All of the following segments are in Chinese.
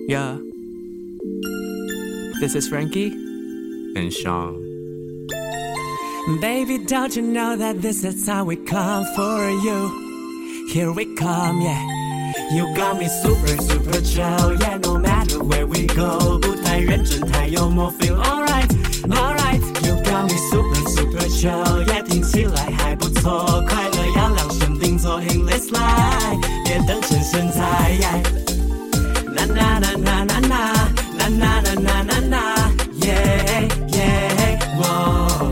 Yeah. This is Frankie and Sean. Baby, don't you know that this is how we come for you? Here we come, yeah. You got me super, super chill, yeah. No matter where we go, 不太认真，太幽默 ，feel alright, alright. You got me super, super chill, yeah. 听起来还不错，快乐要量身定做 ，in this life， 别等成身材。Na na na na na na na na na na na na, yeah yeah, whoa.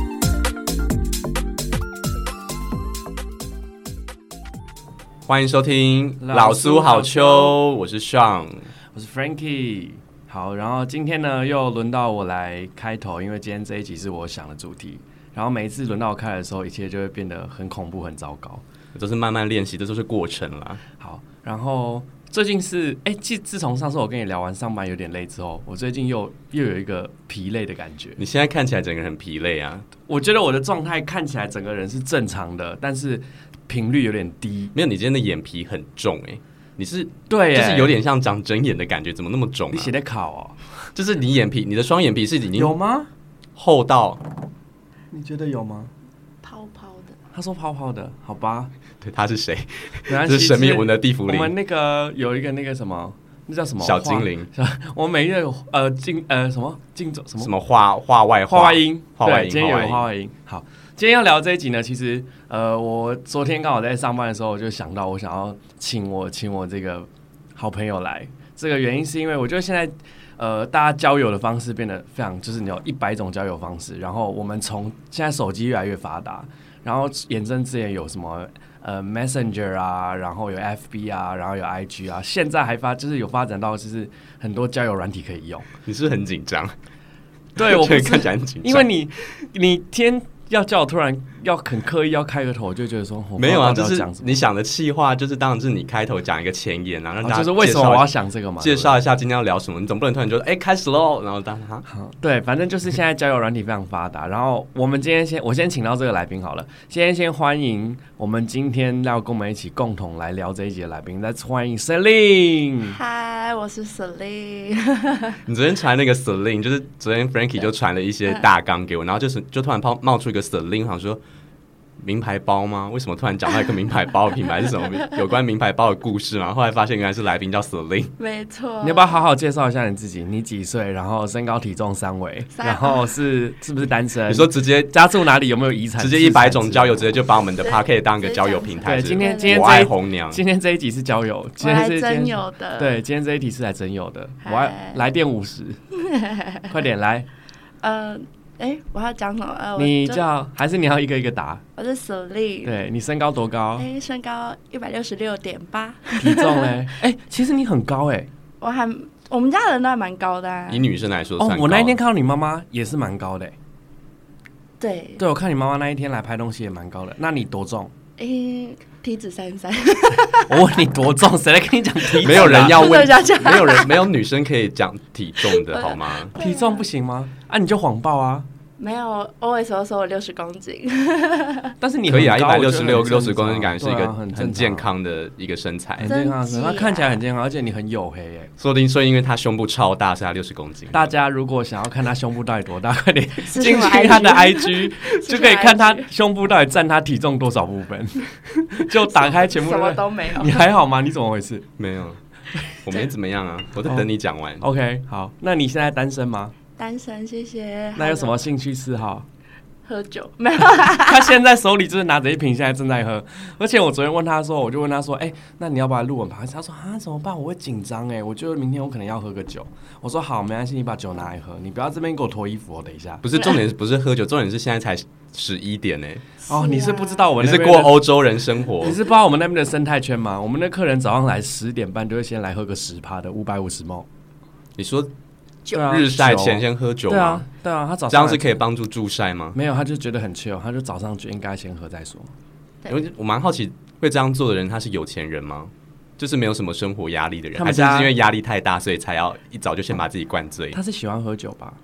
欢迎收听老苏好秋，我是 Sean， 我是 Frankie。好，然后今天呢又轮到我来开头，因为今天这一集是我想的主题。然后每一次轮到我开的时候，一切就会变得很恐怖、很糟糕。 都是慢慢练习，这都是过程啦。 好，然后最近是自从上次我跟你聊完上班有点累之后，我最近又有一个疲累的感觉。 你现在看起来整个人很疲累啊。 我觉得我的状态看起来整个人是正常的，但是频率有点低。 没有，你今天的眼皮很重你是对就是有点像长针眼的感觉，怎么那么重啊？ 你写在考哦， 就是你眼皮，你的双眼皮是已经有吗？ 厚到， 你觉得有吗？ 泡泡的， 他说泡泡的，好吧。 对，他是谁？ 这是神秘文的地府灵。 我们那个有一个那个什么，那叫什么小精灵？ 我们每月什么什么话外音，对，今天有话外音。好，今天要聊这一集呢，其实我昨天刚好在上班的时候，我就想到我想要请我这个好朋友来。这个原因是因为我觉得现在大家交友的方式变得非常，就是你有100种交友方式，然后我们从现在手机越来越发达，然后衍生之前有什么Messenger 啊，然后有 FB 啊，然后有 IG 啊，现在还就是有发展到就是很多交友软体可以用。 你是不是很紧张？ 对，我不是看起来很紧张， 因为你天要叫我突然要很刻意要开个头，我就觉得说没有啊，就是你想的企划，就是当然是你开头讲一个前言啊，让大家就是为什么我要想这个嘛， 介绍一下今天要聊什么，你总不能突然就开始喽，然后对，反正就是现在交友软体非常发达，然后我们今天我先请到这个来宾好了，今天先欢迎我们今天要跟我们一起共同来聊这一集的来宾，Let's 欢迎 Celine。 嗨，我是 Celine。 你昨天传那个 Celine， 就是昨天 Frankie 就传了一些大纲给我，然后就突然冒出一个 Celine， 想说名牌包吗？为什么突然讲到一个名牌包的品牌是什么？有关名牌包的故事吗？后来发现原来是来宾叫 Celine。 没错。 你要不要好好介绍一下你自己？你几岁？然后身高体重3围，然后是不是单身？ 你说直接家住哪里？有没有遗产？ 直接100种交友，直接就把我们的 Podcast 当一个交友平台。 对，今天我爱红娘。 今天这一集是交友， 我来征友的。 对，今天这一题是来征友的。我要来电50，快点来。 我要讲什么？ 你叫还是你要一个一个答？ 我是 Celine。 对，你身高多高？ 身高166.8。 体重嘞？其实你很高我们家的人都还蛮高的。 以女生来说算高。 我那一天看到你妈妈也是蛮高的。 对， 我看你妈妈那一天来拍东西也蛮高的。那你多重？ 体脂33。 我问你多重，谁来跟你讲体脂？ 没有人要问，没有女生可以讲体重的好吗？ 体重不行吗？你就谎报啊。 没有 ，always 说我60公斤。 但是你可以啊，166、60公斤，感觉是一个很健康的一个身材， 很健康的身材，他看起来很健康，而且你很黝黑说不定因为他胸部超大，所以他60公斤。 大家如果想要看他胸部到底多大，快点进去他的 IG 就可以看他胸部到底占他体重多少部分。就打开全部， 什么都没有。 你还好吗？你怎么回事？ 没有，我没怎么样啊，我在等你讲完。 OK， 好，那你现在单身吗？ 单身，谢谢。 那有什么兴趣嗜好？ 喝酒。没有。 他现在手里就是拿着一瓶，现在正在喝。而且我昨天问他说，我就问他说，那你要不要录完 podcast？ 他说怎么办？我会紧张我觉得明天我可能要喝个酒。我说好，没关系，你把酒拿来喝，你不要这边给我脱衣服等一下。 不是重点，不是喝酒，重点是现在才11点你是不知道我们你是过欧洲人生活， 你是不知道我们那边的生态圈吗？我们的客人早上来10点半就会先来喝个10%的550 ml。 你说？日晒前先喝酒吗？ 对啊，他早上这样是可以帮助助晒吗？ 没有，他就觉得很 chill， 他就早上就应该先喝再说。 我蛮好奇，会这样做的人他是有钱人吗？就是没有什么生活压力的人，还是因为压力太大，所以才要一早就先把自己灌醉？ 他是喜欢喝酒吧？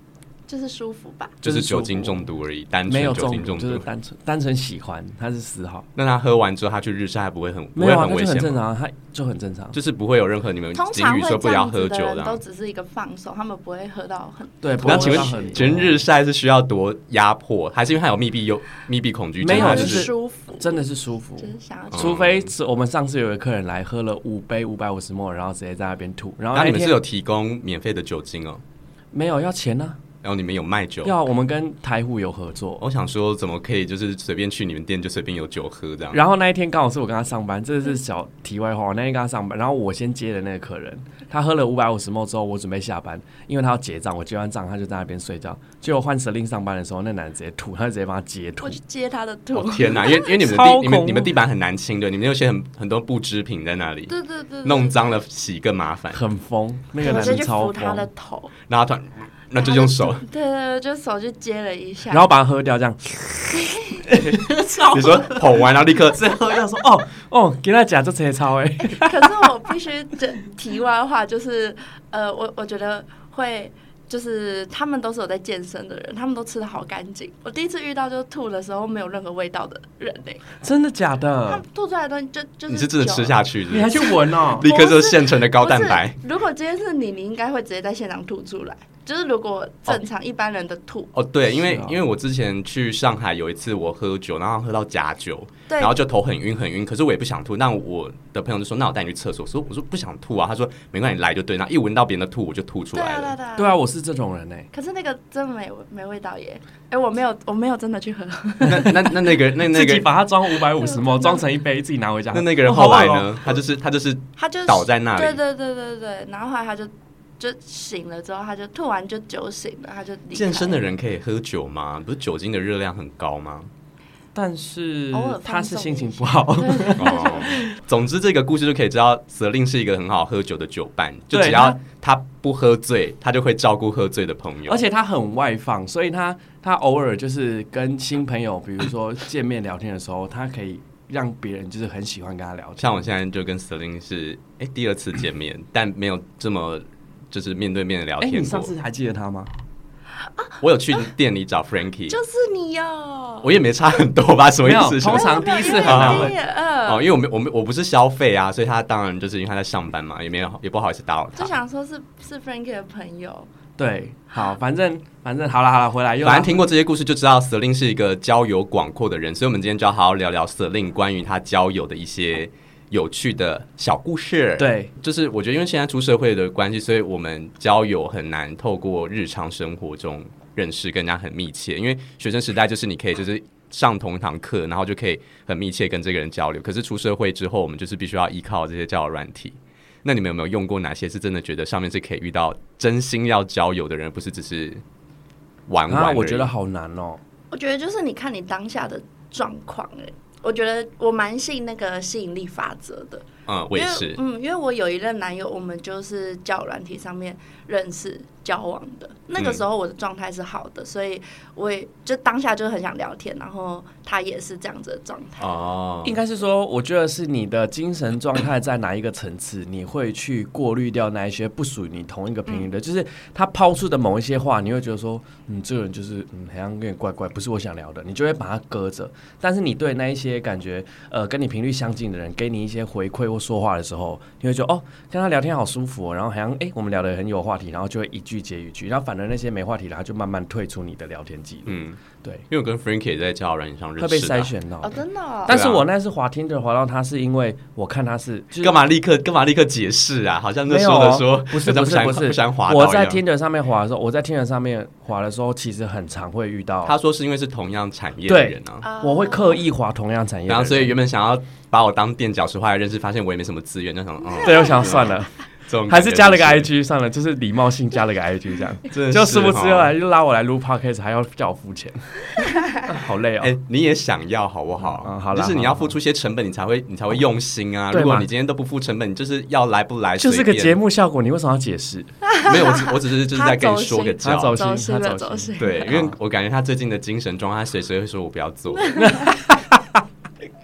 就是舒服吧， 就是酒精中毒而已，单没有纯酒精中毒， 就是单纯喜欢，他是嗜好。 那他喝完之后，他去日晒，不会很没有啊， 不会很危险吗？ 他就很正常， 就是不会有任何你们通警常会语说不要这样子的喝酒的、啊。 人都只是一个放松，他们不会喝到很对。 那请问， 请日晒是需要多压迫，还是因为他有密闭恐惧症？ 没有， 就是舒服， 真的是舒服， 就是想要除非是我们上次有一个客人来喝了5杯550ml，然后直接在那边吐。然后那你们是有提供免费的酒精哦？ 没有要钱呢？ 然后你们有卖酒？ 要，我们跟台虎有合作。 我想说，怎么可以就是随便去你们店就随便有酒喝这样？ 然后那一天刚好是我跟他上班，这是小题外话。我那天跟他上班，然后我先接的那个客人，他喝了550ml之后，我准备下班，因为他要结账，我结完账他就在那边睡觉。结果换Celine上班的时候，那男的直接吐，他就直接帮他截吐。 我去接他的吐。 哦天哪！因为你们你们地板很难清的，你们有些很多布织品在那里， 对对对， 弄脏了洗更麻烦。 很疯，那个我就去男的超扶他的疯。 头， 然后他突然那就用手， 对对对，就手就接了一下， 然后把它喝掉，这样。 你说捧完然后立刻最后要说哦，给他假就切超哎。 可是我必须题外话，就是我觉得会。就是他们都是有在健身的人，他们都吃的好干净。我第一次遇到就是吐的时候没有任何味道的人嘞， 真的假他的们？吐出来的东西就是你是真的吃下去的， 你还去闻哦？ 立刻就是现成的高蛋白。 不是，如果今天是你应该会直接在现场吐出来。就是如果正常一般人的吐， 哦，对，因是啊为我之前去上海有一次我喝酒，然后喝到假酒， 对然后就头很晕，可是我也不想吐。那我的朋友就说：“那我带你去厕所。”我说不想吐啊。他说：“没关系，你来就对。”那一闻到别人的吐，我就吐出对啊来了。 对啊对啊，我是这种人哎。 可是那个真的没味道耶！哎，我没有真的去喝。 那个自己把它装550ml，装成一杯，自己拿回家。 那个人后来哦呢？他就是他就倒在那里。 对，然后后来他就醒了之后，他就吐完就酒醒了，他就离开了。 健身的人可以喝酒吗？不是酒精的热量很高吗？ 但是偶尔他是心情不放好。 哦，总之这个故事就可以知道，Celine是一个很好喝酒的酒伴，就只要他不喝醉，他就会照顾喝醉的朋友， 而且他很外放，所以他偶尔就是跟新朋友，比如说见面聊天的时候，他可以让别人就是很喜欢跟他聊天。 像我现在就跟 Celine 是第2次见面，但没有这么就是面对面的聊天过。 你上次还记得他吗？ 我有去店里找 Frankie， 就是你哟。 我也没差很多吧？什么意思？ 通常第一次很难闻。 因为我不是消费啊，所以他当然就是因为他在上班嘛，也不好意思打扰他。 就想说是 Frankie 的朋友。 对，好，反正好了，回来又。 反正听过这些故事就知道 Celine 是一个交友广阔的人，所以我们今天就要好好聊聊 Celine 关于他交友的一些有趣的小故事。 对， 就是我觉得因为现在出社会的关系，所以我们交友很难透过日常生活中认识跟人家很密切，因为学生时代就是你可以就是上同一堂课，然后就可以很密切跟这个人交流。可是出社会之后，我们就是必须要依靠这些交友软体。那你们有没有用过哪些是真的觉得上面是可以遇到真心要交友的人，不是只是玩玩而已？ 我觉得好难哦。 我觉得就是你看你当下的状况我觉得我蛮信那个吸引力法则的。 我也是。 因为我有一任男友，我们就是交友软体上面认识交往的。那个时候我的状态是好的，所以我也就当下就很想聊天，然后他也是这样子的状态。 应该是说，我觉得是你的精神状态在哪一个层次，你会去过滤掉那一些不属于你同一个频率的。就是他抛出的某一些话，你会觉得说，这个人就是好像有点怪怪，不是我想聊的，你就会把它搁着。但是你对那一些感觉跟你频率相近的人，给你一些回馈或说话的时候，你会觉得跟他聊天好舒服然后好像我们聊得很有话题，然后就会一句接一句，然后反而那些没话题的他就慢慢退出你的聊天记录。对， 因为我跟 Frankie 也在交友软件上认识的， 会被筛选到真的但是我那是滑Tinder滑到他，是因为我看他是干嘛立刻解释啊？好像那说的说不是不想滑到。 我在 Tinder 上面滑的时候，其实很常会遇到。 他说是因为是同样产业的人啊， 我会刻意滑同样产业的人， 然后所以原本想要把我当垫脚石，后来认识发现我也没什么资源，就想对，我想算了。还是加了个 IG 算了，就是礼貌性加了个 IG 这样，就殊不知后来就拉我来录 Podcast， 还要叫我付钱，好累哦。 你也想要好不好？ 好啦， 就是你要付出些成本，你才会用心啊。如果你今天都不付成本，你就是要来不来， 就是个节目效果，你为什么要解释？ 没有，我只是就是在跟你说个教， 他走心。 对，因为我感觉他最近的精神状态，他随时会说我不要做。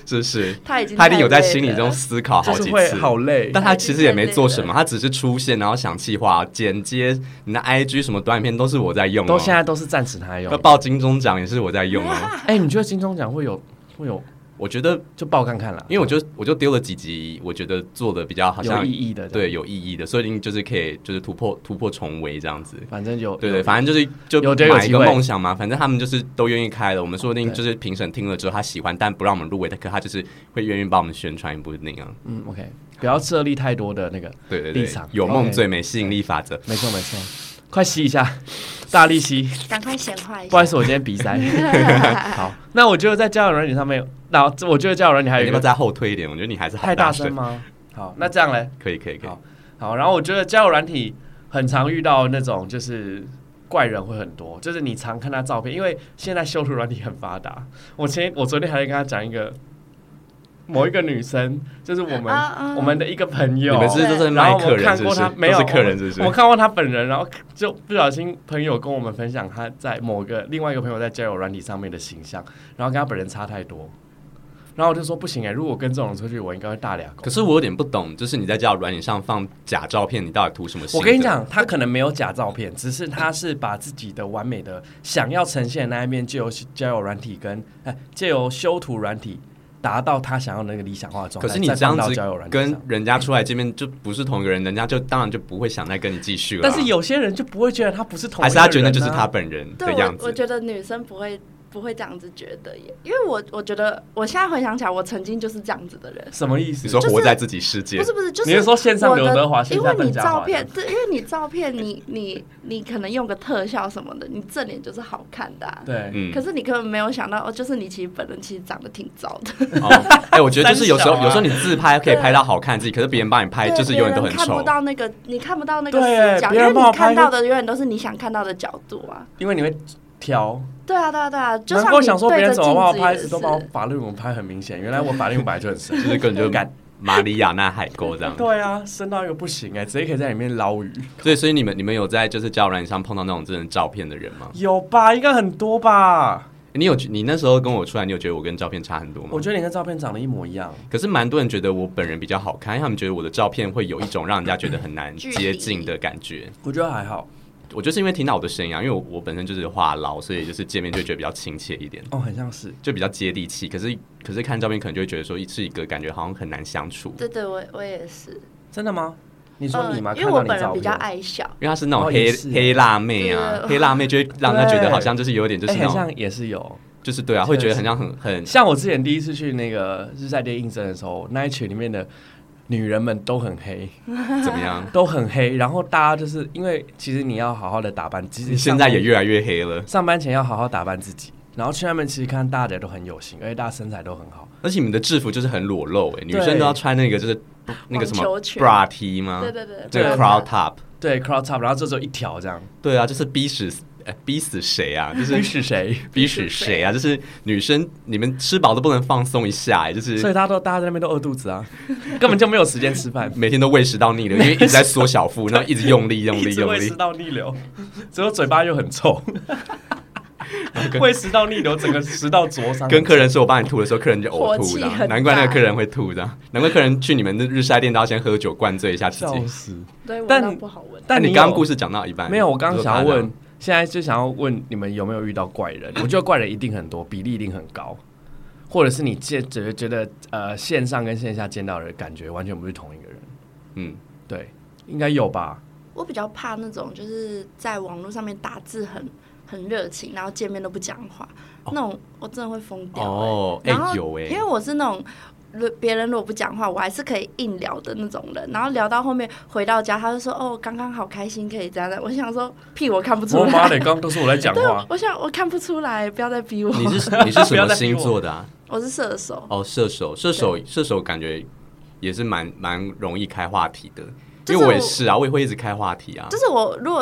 就是他已经他一定有在心里中思考好就是会几次， 好累。 但他其实也没做什么，他只是出现，然后想企划、剪接，你的 IG 什么短影片都是我在用、 都现在都是暂时他用。 要报金钟奖也是我在用哦。 哎，你觉得金钟奖会有？ 我觉得就报看看啦， 因为我就丢了几集，我觉得做的比较好像有意义的， 对，有意义的，所以就是可以就是突破重围这样子。 反正对，反正就买一个梦想嘛，反正他们就是都愿意开了，我们说不定就是评审听了之后他喜欢，但不让我们入围，可他就是会愿意帮我们宣传一部那样。 OK， 不要设立太多的那个立场， 有梦最美，吸引力法则， 没错。快吸一下，大力吸， 赶快显化一下。 不好意思，我今天鼻塞。好，那我觉得在交友软体上面，那我觉得交友软体还有一个， 你要不要再后退一点？我觉得你还是太大声吗？好，那这样嘞， 可以。 好，然后我觉得交友软体很常遇到那种就是怪人会很多，就是你常看他照片，因为现在修图软体很发达。我昨天还在跟他讲某一个女生，就是我们的一个朋友， 你们是都是卖客人是不是？ 没有是客人是不是？ 我看过他本人，然后就不小心朋友跟我们分享他在另外一个朋友在交友软体上面的形象，然后跟他本人差太多，然后我就说不行如果跟这种人出去，我应该会大俩狗。 可是我有点不懂，就是你在交友软体上放假照片，你到底图什么心？ 我跟你讲，他可能没有假照片，只是他是把自己的完美的想要呈现的那一面，借由交友软体借由修图软体。达到他想要的那个理想化的状态。 可是你这样子跟人家出来见面就不是同一个人，人家就当然就不会想再跟你继续了。 但是有些人就不会觉得他不是同一个人、 还是他觉得就是他本人的样子。 我觉得女生不会这样子觉得耶，因为我觉得我现在回想起来，我曾经就是这样子的人。 什么意思？ 你说活在自己世界？ 不是，就是你是说线上刘德华， 因为你照片，对，因为你照片，你可能用个特效什么的，你正脸就是好看的、啊， 对， 可是你根本没有想到，就是你其实本人其实长得挺糟的。 我觉得就是有时候你自拍可以拍到好看自己，可是别人帮你拍就是永远都很丑。 你看不到那个视角，因为你看到的永远都是你想看到的角度啊。 因为你会挑。 对啊，就像我想说别人怎么帮我拍，都把我法令纹拍很明显。原来我法令纹本来就很深， 就是根本就马里亚纳海沟这样。 对啊，深到一个不行直接可以在里面捞鱼。 所以你们有在就是交友软件上碰到那种真人照片的人吗？ 有吧，应该很多吧。 你那时候跟我出来，你有觉得我跟照片差很多吗？ 我觉得你跟照片长得一模一样。 可是蛮多人觉得我本人比较好看，因为他们觉得我的照片会有一种让人家觉得很难接近的感觉。 我觉得还好。 我就是因为听到我的声音啊，因为我本身就是话痨，所以就是见面就觉得比较亲切一点。 很像是， 就比较接地气。可是看照片可能就会觉得说是一个感觉好像很难相处。 对，我也是。 真的吗？你说你吗？ 因为我本人比较爱笑， 因为她是那种黑辣妹啊，黑辣妹就会让人家觉得好像就是有点就是那种， 很像也是有， 就是对啊，会觉得很像很像我之前第一次去那个日晒店应征的时候，那一群里面的女人们都很黑， 怎么样？ 都很黑，然后大家就是因为其实你要好好的打扮，其实现在也越来越黑了。 上班前要好好打扮自己，然后去那边其实看大家都很有型，而且大家身材都很好， 而且你们的制服就是很裸露女生都要穿那个就是那个什么 bra T 吗？ 对， 这个 crop top， 对 crop top， 然后就只有一条这样。 对啊，就是逼死谁啊？就是逼死谁啊？就是女生，你们吃饱都不能放松一下就是， 所以大家在那边都饿肚子啊，根本就没有时间吃饭， 每天都胃食道逆流，因为一直在缩小腹，然后一直用力， 一直胃食道逆流，只有嘴巴又很臭。胃食道逆流，整个食道灼伤。 跟客人说我帮你吐的时候，客人就呕吐的，难怪那个客人会吐的，难怪客人去你们的日晒店都要先喝酒灌醉一下自己。 笑死！ 对，但不好闻。 但你刚刚故事讲到一半， 没有，我刚刚想要问，现在就想要问你们有没有遇到怪人？我觉得怪人一定很多，比例一定很高，或者是你觉得线上跟线下见到的感觉完全不是同一个人。对，应该有吧。 我比较怕那种就是在网络上面打字很热情，然后见面都不讲话，那种我真的会疯掉。然后因为我是那种别人如果不讲话，我还是可以硬聊的那种人，然后聊到后面回到家，他就说刚刚好开心，可以这样的。我想说屁，我看不出来。 我妈的，刚刚都是我在讲话。 我看不出来，不要再逼我。 你是什么星座的啊？ 我是射手。 射手感觉也是蛮容易开话题的，因为我也是啊，我也会一直开话题啊。 就是我如果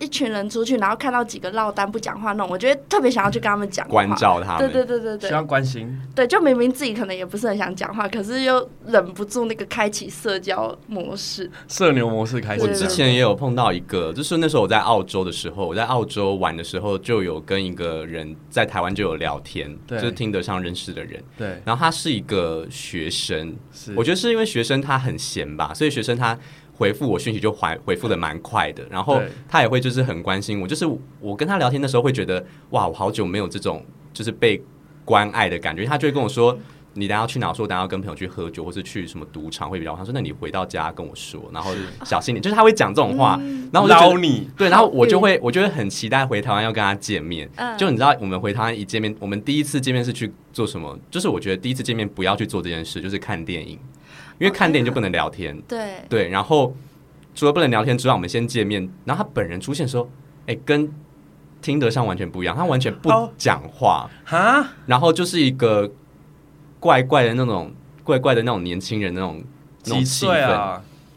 一群人出去，然后看到几个落单不讲话那种，我觉得特别想要去跟他们讲话， 关照他们。 对， 需要关心。 对，就明明自己可能也不是很想讲话，可是又忍不住那个开启社交模式， 社牛模式开始。 我之前也有碰到一个，就是那时候我在澳洲的时候，我在澳洲玩的时候，就有跟一个人在台湾就有聊天，就是听得上认识的人。 对， 然后他是一个学生，我觉得是因为学生他很闲吧，所以学生他回复我讯息就回复的蛮快的，然后他也会就是很关心我，就是我跟他聊天的时候会觉得哇，我好久没有这种就是被关爱的感觉，他就会跟我说你等一下要去哪，我说我等一下要跟朋友去喝酒或是去什么赌场会比较好，他说那你回到家跟我说，然后小心点，就是他会讲这种话，然后我就觉得你对，然后我就会很期待回台湾要跟他见面，就你知道我们回台湾一见面，我们第一次见面是去做什么，就是我觉得第一次见面不要去做这件事，就是看电影，因为看电影就不能聊天，对，然后除了不能聊天之外，我们先见面，然后他本人出现的时候，跟听得上完全不一样，他完全不讲话，然后就是一个怪怪的那种年轻人那种几岁啊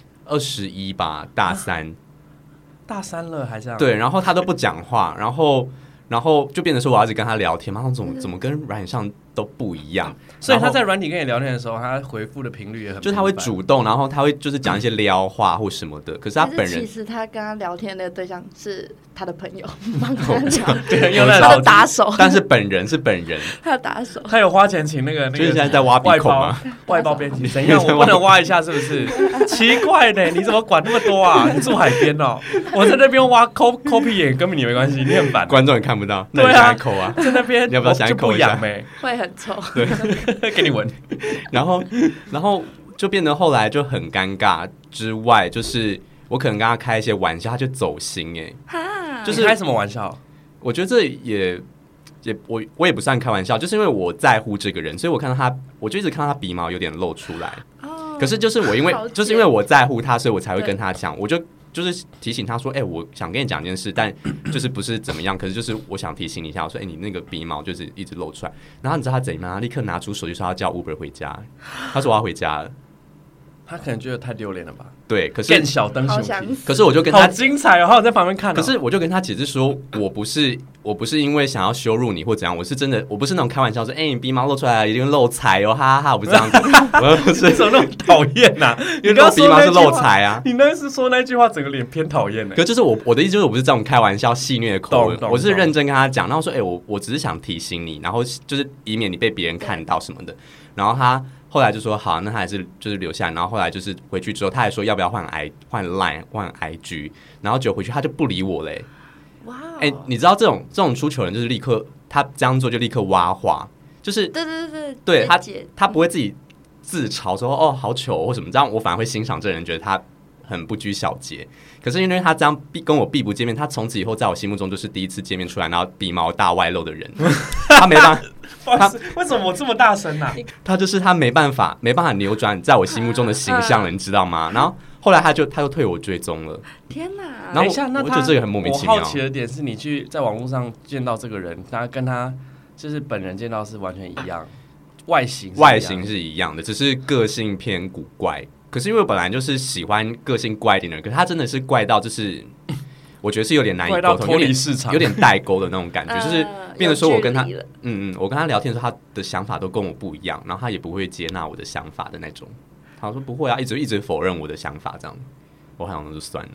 ？21吧，大三了还这样？ 对，然后他都不讲话，然后就变成说我要一直跟他聊天嘛，他怎么跟软体上都不一样， 所以他在软体跟你聊天的时候，他回复的频率也很， 就是他会主动，然后他会就是讲一些撩话或什么的，可是他本人其实他跟他聊天的对象是他的朋友，帮他讲，对，用他的打手， 但是本人是本人， 他的打手， 他有花钱请那个， 就是现在在挖鼻孔吗？ 外包编辑，怎样？我不能挖一下是不是？奇怪呢，你怎么管那么多啊？你住海边哦，我在那边挖抠屁眼，根本你没关系，你很烦， 观众也看不到， 对啊， 抠啊， 在那边你要不要想抠一下？ 会很臭， 对，给你闻。 然后就变得后来就很尴尬，之外就是我可能跟他开一些玩笑，他就走心就是开什么玩笑？ 我觉得这也我也不算开玩笑，就是因为我在乎这个人，所以我看到他，我就一直看到他鼻毛有点露出来。可是就是因为我在乎他，所以我才会跟他讲，我就是提醒他说，我想跟你讲一件事，但就是不是怎么样，可是就是我想提醒你一下，我说，你那个鼻毛就是一直露出来。然后你知道他怎样吗？他立刻拿出手机说他叫 Uber 回家，他说我要回家了。 他可能觉得太丢脸了吧？ 对，可是更小灯熊， 可是我就跟他好精彩哦，还有在旁边看。 可是我就跟他解释说，我不是因为想要羞辱你或怎样，我是真的，我不是那种开玩笑说，你鼻毛露出来了，一定漏财哦，哈哈哈，我不是这样子，我不是怎么那么讨厌呐？ 因为露鼻毛是漏财啊。 你那是说那句话，整个脸偏讨厌的。 可就是我的意思就是，我不是这种开玩笑戏谑的口吻，我是认真跟他讲，然后说，我只是想提醒你，然后就是以免你被别人看到什么的。然后他后来就说好，那他还是就是留下来，然后后来就是回去之后，他还说要不要换 Line 换 IG， 然后就回去他就不理我嘞。 哇， 你知道这种出糗人就是立刻他这样做就立刻挖话，就是对他不会自己自嘲说好糗或什么，这样我反而会欣赏这人，觉得他很不拘小节。可是因为他这样跟我避不见面，他从此以后在我心目中就是第一次见面出来然后鼻毛大外露的人。他没办法， 为什么我这么大声啊？ 他就是他没办法扭转在我心目中的形象了，你知道吗？然后后来他就退我追踪了。 天哪！ 然后等一下，那我觉得这个很莫名其妙。 我好奇的点是你去在网络上见到这个人，他跟他就是本人见到是完全一样，外形是一样的，只是个性偏古怪。可是因为我本来就是喜欢个性怪一点的人，可是他真的是怪到就是我觉得是有点难以沟通， 脱离市场， 有点代沟的那种感觉，就是变得说我跟他我跟他聊天的时候，他的想法都跟我不一样，然后他也不会接纳我的想法的那种。他说不会啊，一直否认我的想法，这样我好像就算了。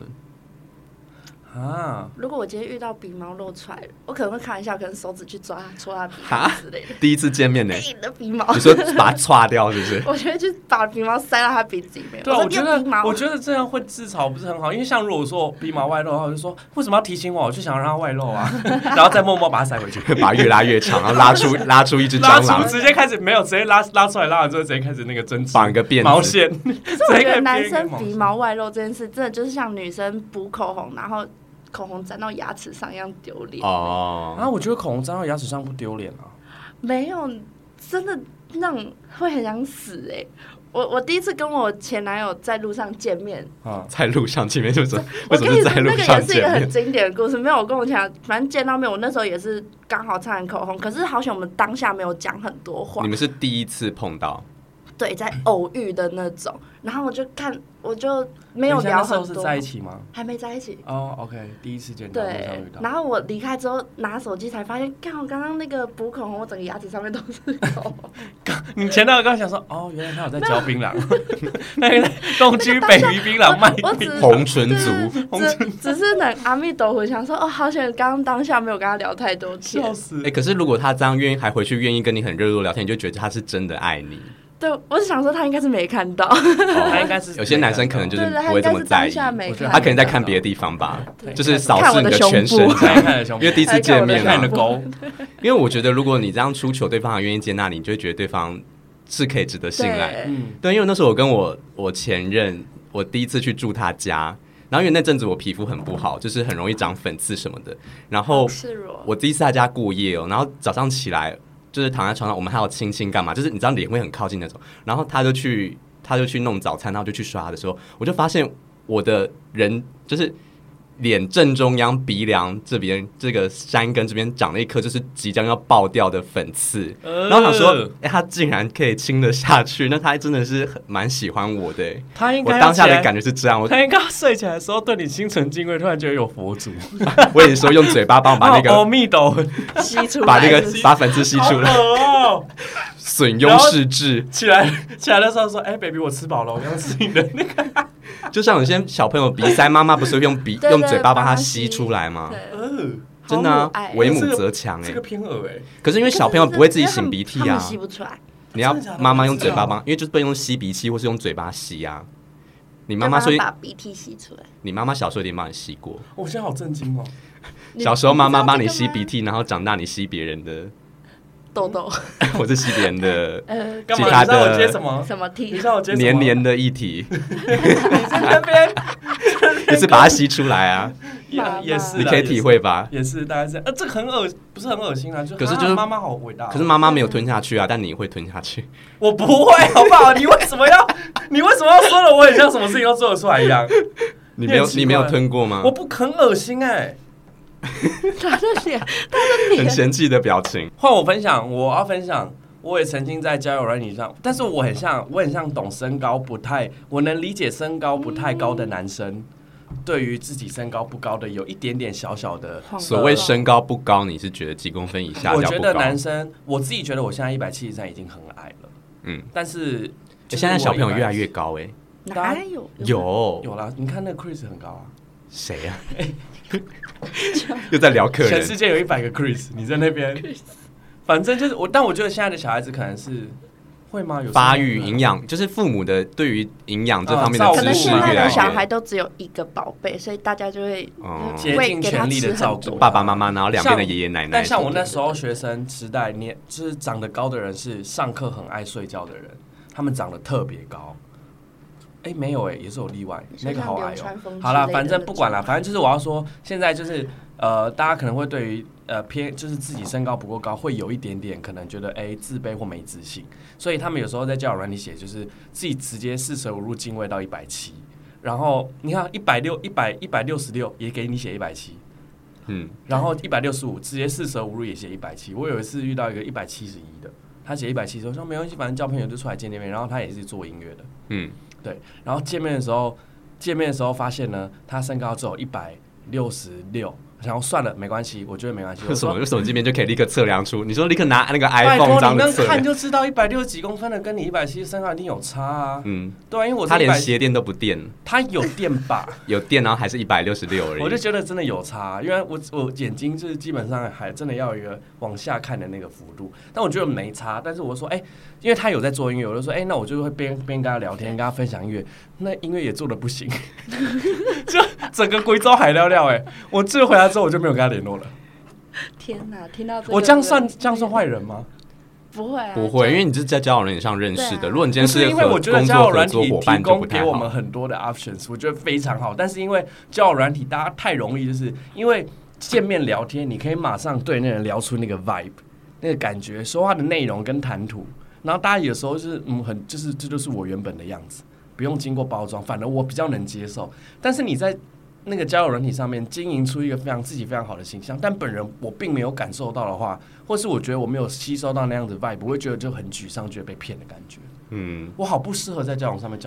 如果我今天遇到鼻毛露出来了，我可能会开玩笑，可能手指去戳他鼻毛之类的。 第一次见面呢， 你的鼻毛， 你说把它擦掉是不是？ 我觉得就把鼻毛塞到他鼻子里面。 对，我觉得这样会自嘲不是很好，因为像如果说鼻毛外露的话，我就说为什么要提醒我？我就想让它外露啊，然后再默默把它塞回去， 把它越拉越长，然后拉出一只蟑螂， 直接开始没有，直接拉出来，拉完之后直接开始那个针织， 绑一个辫子毛线。 可是我觉得男生鼻毛外露这件事，真的就是像女生补口红，然后口红沾到牙齿上一样丢脸我觉得口红沾到牙齿上不丢脸啊， 没有，真的让会很想死我第一次跟我前男友在路上见面在路上见面就是为什么是在路上见面？ 那个也是一个很经典的故事。没有，我跟我前男友反正见到面，我那时候也是刚好擦完口红，可是好像我们当下没有讲很多话。 你们是第一次碰到？ 对，在偶遇的那种，然后我就看我就没有聊很多。 那时候是在一起吗？ 还没在一起。 哦 ，OK， 第一次见到， 对。然后我离开之后拿手机才发现，看我刚刚那个补口红，我整个牙齿上面都是口红。 你前男友刚想说，哦，原来他有在嚼槟榔，那个东区北渔槟榔卖红唇族， 只是能阿弥陀佛想说，哦，好险，刚刚当下没有跟他聊太多天。 笑死！ 可是如果他这样愿意，还回去愿意跟你很热络聊天，你就觉得他是真的爱你。 对，我是想说他应该是没看到， 他应该是有些男生可能就是不会这么在意，他可能在看别的地方吧，就是扫视你的全身，因为第一次见面看你的沟。 因为我觉得如果你这样出糗，对方还愿意接纳你，你就会觉得对方是可以值得信赖。对，因为那时候我跟我前任，我第一次去住他家，然后因为那阵子我皮肤很不好，就是很容易长粉刺什么的，然后我第一次在家过夜然后早上起来。就是躺在床上，我们还有亲亲干嘛？就是你知道脸会很靠近那种，然后他就去弄早餐，然后就去刷的时候，我就发现我的人就是脸正中央鼻梁这边这个山根这边长了一颗就是即将要爆掉的粉刺，然后想说，他竟然可以亲得下去，那他真的是蛮喜欢我的。 他应该我当下的感觉是这样， 他应该睡起来的时候对你心存敬畏，突然觉得有佛祖。 我也说用嘴巴帮我把那个阿弥陀佛吸出来， 把那个把粉刺吸出来，损庸世志。 起来的时候说：“哎 ，baby， 我吃饱了，我刚吃你的那个。” 就像有些小朋友鼻塞，妈妈不是用嘴巴帮他吸出来吗？真的啊，为母则强这个偏恶可是因为小朋友不会自己擤鼻涕啊， 吸不出来。 你要妈妈用嘴巴帮，因为就是不能用吸鼻器或是用嘴巴吸啊。你妈妈说把鼻涕吸出来。 你妈妈小时候一定帮你吸过。 我现在好震惊哦！ 小时候妈妈帮你吸鼻涕，然后长大你吸别人的痘痘， 或是吸别人的其他的。你知道我接什么？ 什么涕？ 你知道我接什么？ 黏黏的液体。 你在那边就是把它吸出来啊。 也是， 你可以体会吧？ 也是，大概是这个很不是很恶心啊。 可是就是妈妈好伟大。 可是妈妈没有吞下去啊，但你会吞下去。 我不会，好不好？你为什么要说的我很像什么事情都做得出来一样？ 你没有吞过吗？ 我不很恶心他的脸很嫌弃的表情。 换我分享，我要分享。我也曾经在交友软体上，但是我很像懂身高不太，我能理解身高不太高的男生对于自己身高不高的有一点点小小的所谓身高不高，你是觉得几公分以下叫不高？ 我觉得男生，我自己觉得我现在173已经很矮了，但是现在小朋友越来越高哪有啦？你看那个 Chris 很高啊， 谁啊？又在聊客人， 全世界有100个 Chris， 你在那边。反正就是但我觉得现在的小孩子可能是会吗？有发育营养，就是父母的对于营养这方面的知识越来越。可能现在的小孩都只有一个宝贝，所以大家就会竭尽全力的照顾爸爸妈妈，然后两边的爷爷奶奶。 但像我那时候学生时代，就是长得高的人是上课很爱睡觉的人，他们长得特别高。没有也是有例外，那个好矮哦。好啦，反正不管啦，反正就是我要说，现在就是大家可能会对于偏就是自己身高不够高，会有一点点可能觉得自卑或没自信，所以他们有时候在交友软体写，就是自己直接四舍五入进位到170，然后你看166也给你写170，然后165直接四舍五入也写170。我有一次遇到一个171的，他写170，我说没关系，反正交朋友就出来见面，然后他也是做音乐的，对，然后见面的时候发现呢，他身高只有166，然后算了，没关系，我觉得没关系。为什么这边就可以立刻测量出？你说立刻拿那个 iPhone 这样子测量， 你看就知道160几公分的跟你170身高一定有差啊。对啊，因为我他连鞋垫都不垫， 他有垫吧？ 有垫，然后还是166而已。 我就觉得真的有差，因为我眼睛就是基本上还真的要有一个往下看的那个幅度，但我觉得没差。但是我说因为他有在做音乐，我就说那我就会边跟他聊天，跟他分享音乐，那音乐也做的不行，就整个贵州海料料我这回来之后我就没有跟他联络了。 天哪，听到这个我这样算坏人吗？ 不会啊， 不会，因为你是在交友软体上认识的。如果你今天是因为我觉得交友软体提供给我们很多的 options， 我觉得非常好。但是因为交友软体大家太容易，就是因为见面聊天，你可以马上对那人聊出那个 vibe， 那个感觉，说话的内容跟谈吐。然后大家有时候就是就是这就是我原本的样子，不用经过包装，反而我比较能接受。但是你在那个交友软体上面经营出一个自己非常好的形象，但本人我并没有感受到的话，或是我觉得我没有吸收到那样子的 vibe， 我会觉得就很沮丧，觉得被骗的感觉。我好不适合在交友上面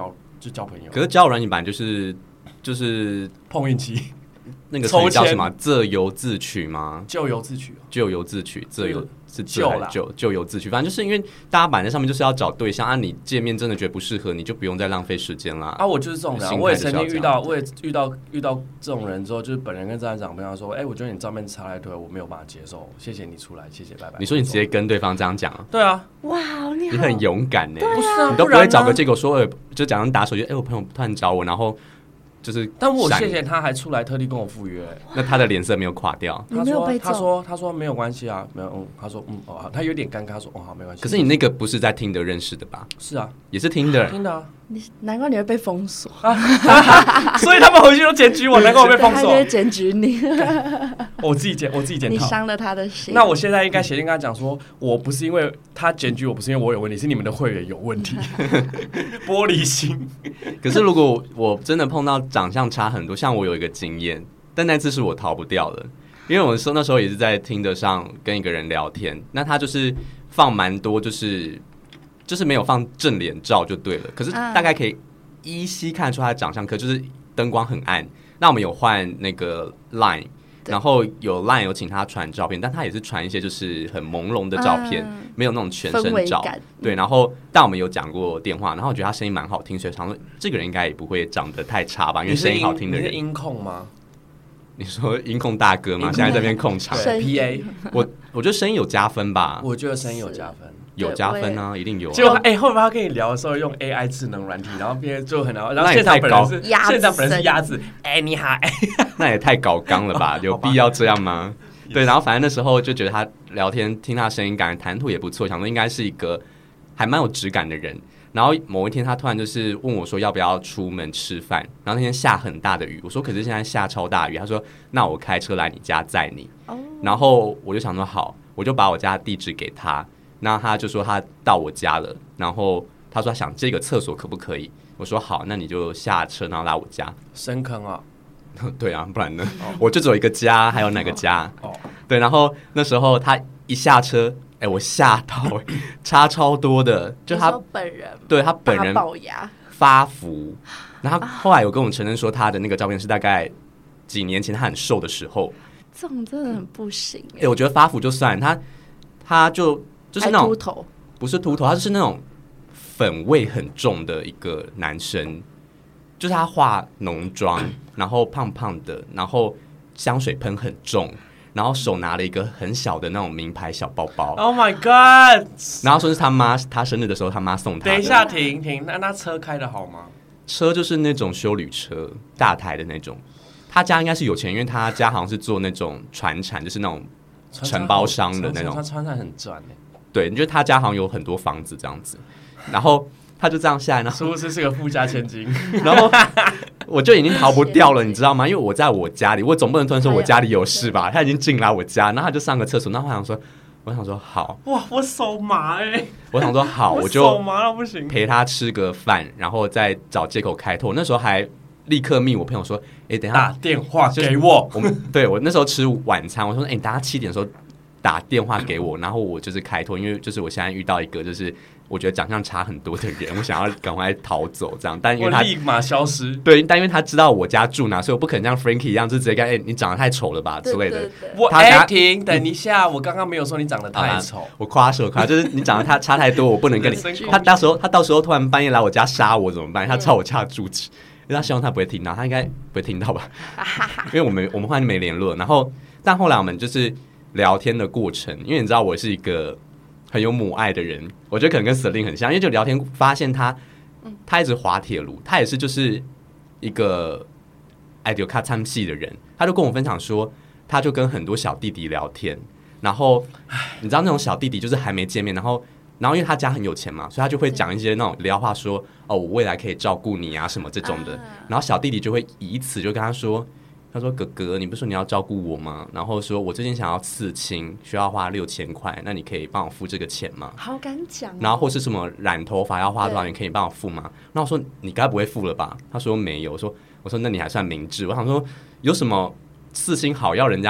就交朋友。 可是交友软体版就是碰运气， 那个成语叫什么？咎由自取吗？ 咎由自取， 咎由自取，咎由是咎由自取。反正就是因为大家版在上面就是要找对象啊，你见面真的觉得不适合，你就不用再浪费时间啦。 啊，我就是这种人、我也曾经遇到这种人之后，就是本人跟站长朋友说，我觉得你照片差太多，我没有办法接受，谢谢你出来，谢谢，拜拜。 你说你直接跟对方这样讲啊？ 对啊， 哇，你很勇敢呢、 不是啊， 你都不会找个借口说，就假装打手机，我朋友突然找我，然后。就是， 但我谢谢他还出来特地跟我赴约， 那他的脸色没有垮掉。 你没有被揍？ 他说没有关系啊，没有，他说他有点尴尬，说好没关系。 可是你那个不是在听的认识的吧？ 是啊， 也是听的啊。 难怪你会被封锁所以他们回去都检举我，难怪我被封锁。 他就会检举你。 我自己检讨， 你伤了他的心。 那我现在应该写信跟他讲说，我不是因为他检举我，不是因为我有问题，是你们的会员有问题。玻璃心。 可是如果我真的碰到长相差很多，像我有一个经验，但那次是我逃不掉的，因为我那时候也是在听得上跟一个人聊天，那他就是放蛮多就是没有放正脸照就对了，可是大概可以依稀看出他的长相，可就是灯光很暗。那我们有换那个 Line， 然后有 Line 有请他传照片，但他也是传一些就是很朦胧的照片，没有那种全身照。对，然后但我们有讲过电话，然后我觉得他声音蛮好听，所以想说这个人应该也不会长得太差吧，因为声音好听的人。 你是音控吗？ 你说音控大哥吗？现在这边控场 PA， 我觉得声音有加分吧。 我觉得声音有加分。 有加分啊，一定有、啊。 结果后面他跟你聊的时候用 AI 智能软体，然后别人就很然后现场本人是鸭子，你好， 那也太搞纲了吧？有必要这样吗？对，然后反正那时候就觉得他聊天，听他声音，感觉谈吐也不错，想说应该是一个还蛮有质感的人。然后某一天他突然就是问我说要不要出门吃饭，然后那天下很大的雨，我说可是现在下超大雨，他说那我开车来你家载你。然后我就想说好，我就把我家地址给他。那他就说他到我家了，然后他说他想这个厕所可不可以？我说好，那你就下车然后来我家。 深坑啊？ 对啊，不然呢？我就只有一个家，还有哪个家？对，然后那时候他一下车，我吓到，差超多的，就他本人， 对他本人龅牙发福，然后后来有跟我承认说他的那个照片是大概几年前他很瘦的时候。 这种真的很不行。 我觉得发福就算他就是那种秃头， 不是秃头，他就是那种粉味很重的一个男生，就是他化浓妆，然后胖胖的，然后香水喷很重，然后手拿了一个很小的那种名牌小包包。 Oh my god！ 然后说是他生日的时候他妈送他的。 等一下，停，那车开得好吗？ 车就是那种休旅车，大台的那种。他家应该是有钱，因为他家好像是做那种传产，就是那种承包商的那种。 他传产很赚欸。 对，你觉得他家好像有很多房子这样子，然后他就这样下来， 是不是个富家千金？ 然后我就已经逃不掉了，你知道吗？因为我在我家里，我总不能突然说我家里有事吧？他已经进来我家，然后他就上个厕所，然后我想说好， 哇，我手麻我想说好，我就手麻到不行， 陪他吃个饭，然后再找借口开拓。那时候还立刻密我朋友说，等一下打电话给我。 对我那时候吃晚餐，我说你等下7点的时候打电话给我，然后我就是开拓，因为就是我现在遇到一个就是我觉得长相差很多的人，我想要赶快逃走这样，但因为他立马消失。 对，但因为他知道我家住哪，所以我不可能像 Frankie 一样就直接跟你长得太丑了吧之类的。 停，等一下，我刚刚没有说你长得太丑， 我夸就是你长得差太多，我不能跟你。他到时候突然半夜来我家杀我怎么办？他知道我家的住址，因为他希望他不会听到，他应该不会听到吧？因为我们后来没联络，然后但后来我们就是聊天的过程，因为你知道我是一个很有母爱的人，我觉得可能跟 Celine 很像，因为就聊天发现他一直滑铁卢，他也是就是一个爱丢卡参戏的人，他就跟我分享说，他就跟很多小弟弟聊天，然后你知道那种小弟弟就是还没见面，然后因为他家很有钱嘛，所以他就会讲一些那种聊话说，我未来可以照顾你啊什么这种的，然后小弟弟就会以此就跟他说哥哥，你不是说你要照顾我吗？然后说我最近想要刺青，需要花6000块，那你可以帮我付这个钱吗？ 好敢讲然后或是什么染头发要花多少，你可以帮我付吗？那我说你该不会付了吧？他说没有。我说那你还算明智。我想说有什么刺青好要人家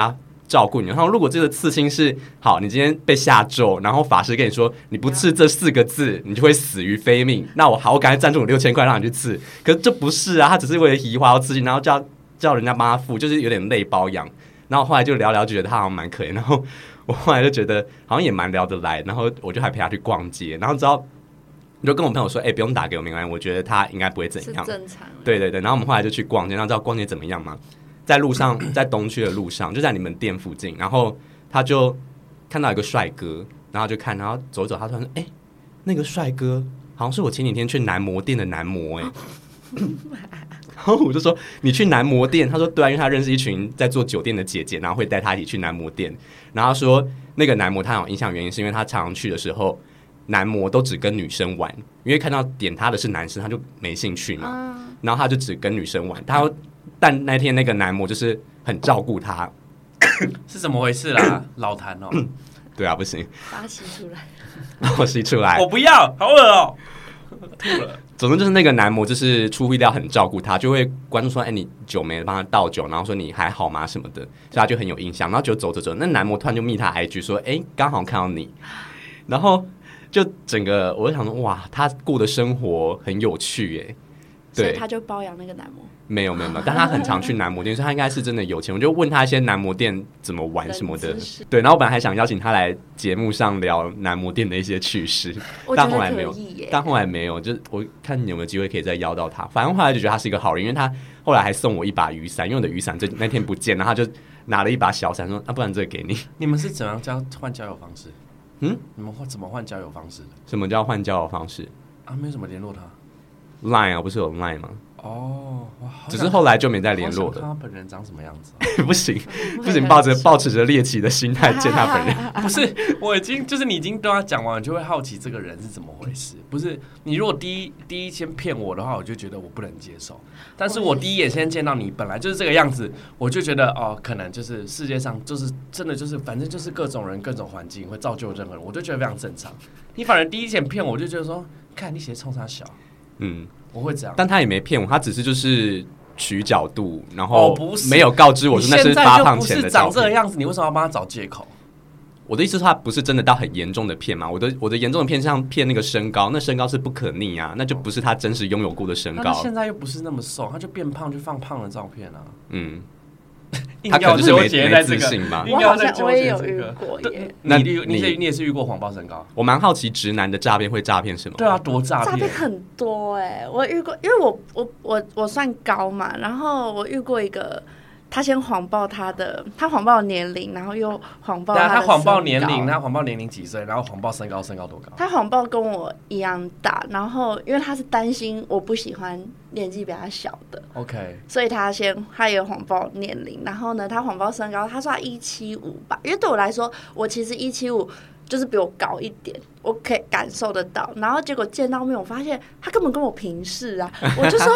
照顾你。然后如果这个刺青是好，你今天被下咒，然后法师跟你说你不刺这4个字，你就会死于非命。那我好，我赶快赞助你6000块让你去刺。可是这不是啊，他只是为了移花要刺青，然后叫人家帮他付，就是有点累包养。然后后来就聊聊，就觉得他好像蛮可怜。然后我后来就觉得好像也蛮聊得来，然后我就还陪他去逛街。然后之后我就跟我朋友说：“不用打给我，没关系，我觉得他应该不会怎样， 是正常。” 对对对。然后我们后来就去逛街，然后知道逛街怎么样吗？在路上，在东区的路上，就在你们店附近。然后他就看到一个帅哥，然后就看，然后走一走，他突然说：“那个帅哥好像是我前几天去男模店的男模。”然后我就说你去男模店，他说对啊，因为他认识一群在做酒店的姐姐，然后会带他一起去男模店。然后他说那个男模他有印象原因是因为他常常去的时候，男模都只跟女生玩，因为看到点他的是男生，他就没兴趣嘛。然后他就只跟女生玩。但那天那个男模就是很照顾他， 是怎么回事啦？老谭哦， 对啊，不行， 把它吸出来， 我吸出来， 我不要，好恶哦，吐了。 总之就是那个男模就是出乎意料很照顾他，就会关注说你酒没了帮他倒酒，然后说你还好吗什么的，所以他就很有印象。然后就走着走，那男模突然就密他 IG 说刚好看到你，然后就整个我就想说哇，他过的生活很有趣对， 所以他就包养那个男模。 没有，但他很常去男模店，所以他应该是真的有钱。我就问他一些男模店怎么玩什么的，对。然后我本来还想邀请他来节目上聊男模店的一些趣事，但后来没有。但后来没有，就我看你有没有机会可以再邀到他。反正后来就觉得他是一个好人，因为他后来还送我一把雨伞，因为我的雨伞那天不见，然后他就拿了一把小伞说：“不然这个给你。” 你们是怎样换交友方式？你们怎么换交友方式的？ 什么叫换交友方式啊？没有怎么联络他 ？Line 啊，不是有 Line 吗？ 哦， 只是后来就没再联络了。 他本人长什么样子？ 不行，抱持着猎奇的心态见他本人。 不是，就是你已经跟他讲完，就会好奇这个人是怎么回事。不是，你如果第一先骗我的话，我就觉得我不能接受。但是我第一眼先见到你，本来就是这个样子，我就觉得可能就是世界上就是真的就是反正就是各种人各种环境会造就任何人，我就觉得非常正常。你反而第一眼骗我，就觉得说，看你写冲啥小，我会这样， 但他也没骗我，他只是就是取角度，然后没有告知我说那是发胖前的照片。 你现在就不是长这个样子，你为什么要帮他找借口？ 我的意思是，他不是真的到很严重的骗嘛？我的严重的骗像骗那个身高，那身高是不可逆啊，那就不是他真实拥有过的身高。 他现在又不是那么瘦，他就变胖就放胖的照片啊。 他可能就是没自信吧。 我好像我也有遇过耶。 你也是遇过谎报身高？ 我蛮好奇直男的诈骗会诈骗什么？ 对啊，多诈骗！ 诈骗很多我遇过，因为我算高嘛，然后我遇过一个，他先谎报他谎报年龄，然后又谎报他谎报年龄，他谎报年龄几岁，然后谎报身高多高？ 他谎报跟我一样大，然后因为他是担心我不喜欢年纪比他小的 ，OK， 所以他也谎报年龄，然后呢，他谎报身高，他说他175吧，因为对我来说，我其实175就是比我高一点，我可以感受得到。然后结果见到面，我发现他根本跟我平视啊，我就说，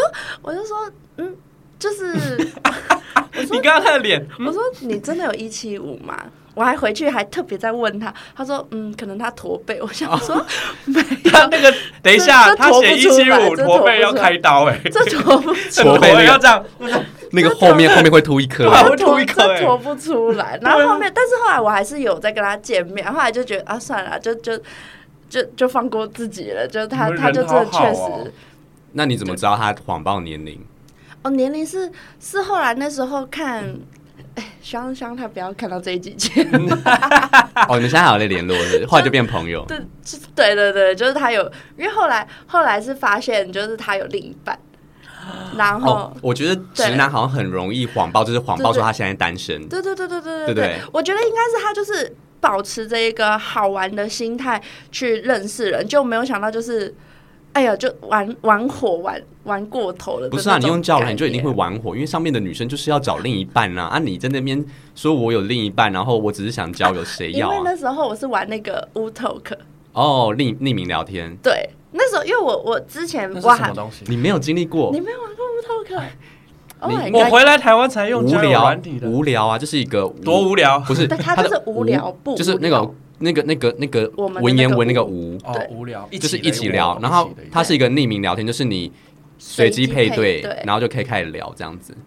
就是你刚刚他的脸， 我说你真的有175吗？我还回去还特别再问他，他说可能他驼背。我想说没有， 他那个等一下，他写175驼背要开刀这驼不出驼背要这样， 那个后面会凸一颗， 会凸一颗， 驼不出来。然后但是后来我还是有在跟他见面，后来就觉得算了，就放过自己了，就他就真的确实。 那你怎么知道他谎报年龄？ 年龄是后来那时候看，希望他不要看到这一集你们现在还有在联络是？后来就变朋友。 对，就是他有，因为后来是发现，就是他有另一半，然后我觉得直男好像很容易谎报，就是谎报说他现在单身。 对，我觉得应该是他就是保持着一个好玩的心态去认识人，就没有想到就是。就玩火玩过头了。 不是啊，你用交友软件就一定会玩火，因为上面的女生就是要找另一半啊！你在那边说我有另一半，然后我只是想交友，谁要啊？ 因为那时候我是玩那个 Wootalk 匿名聊天。 对，那时候因为我之前那是什么东西？ 你没有经历过？ 你没有玩过 Wootalk？ 我回来台湾才用交友软体的。 无聊啊，这是一个多无聊？ 不是， 它就是无聊不？ 就是那个文言文那个无， 无聊， 就是一起聊。然后它是一个匿名聊天，就是你随机配对，然后就可以开始聊这样子。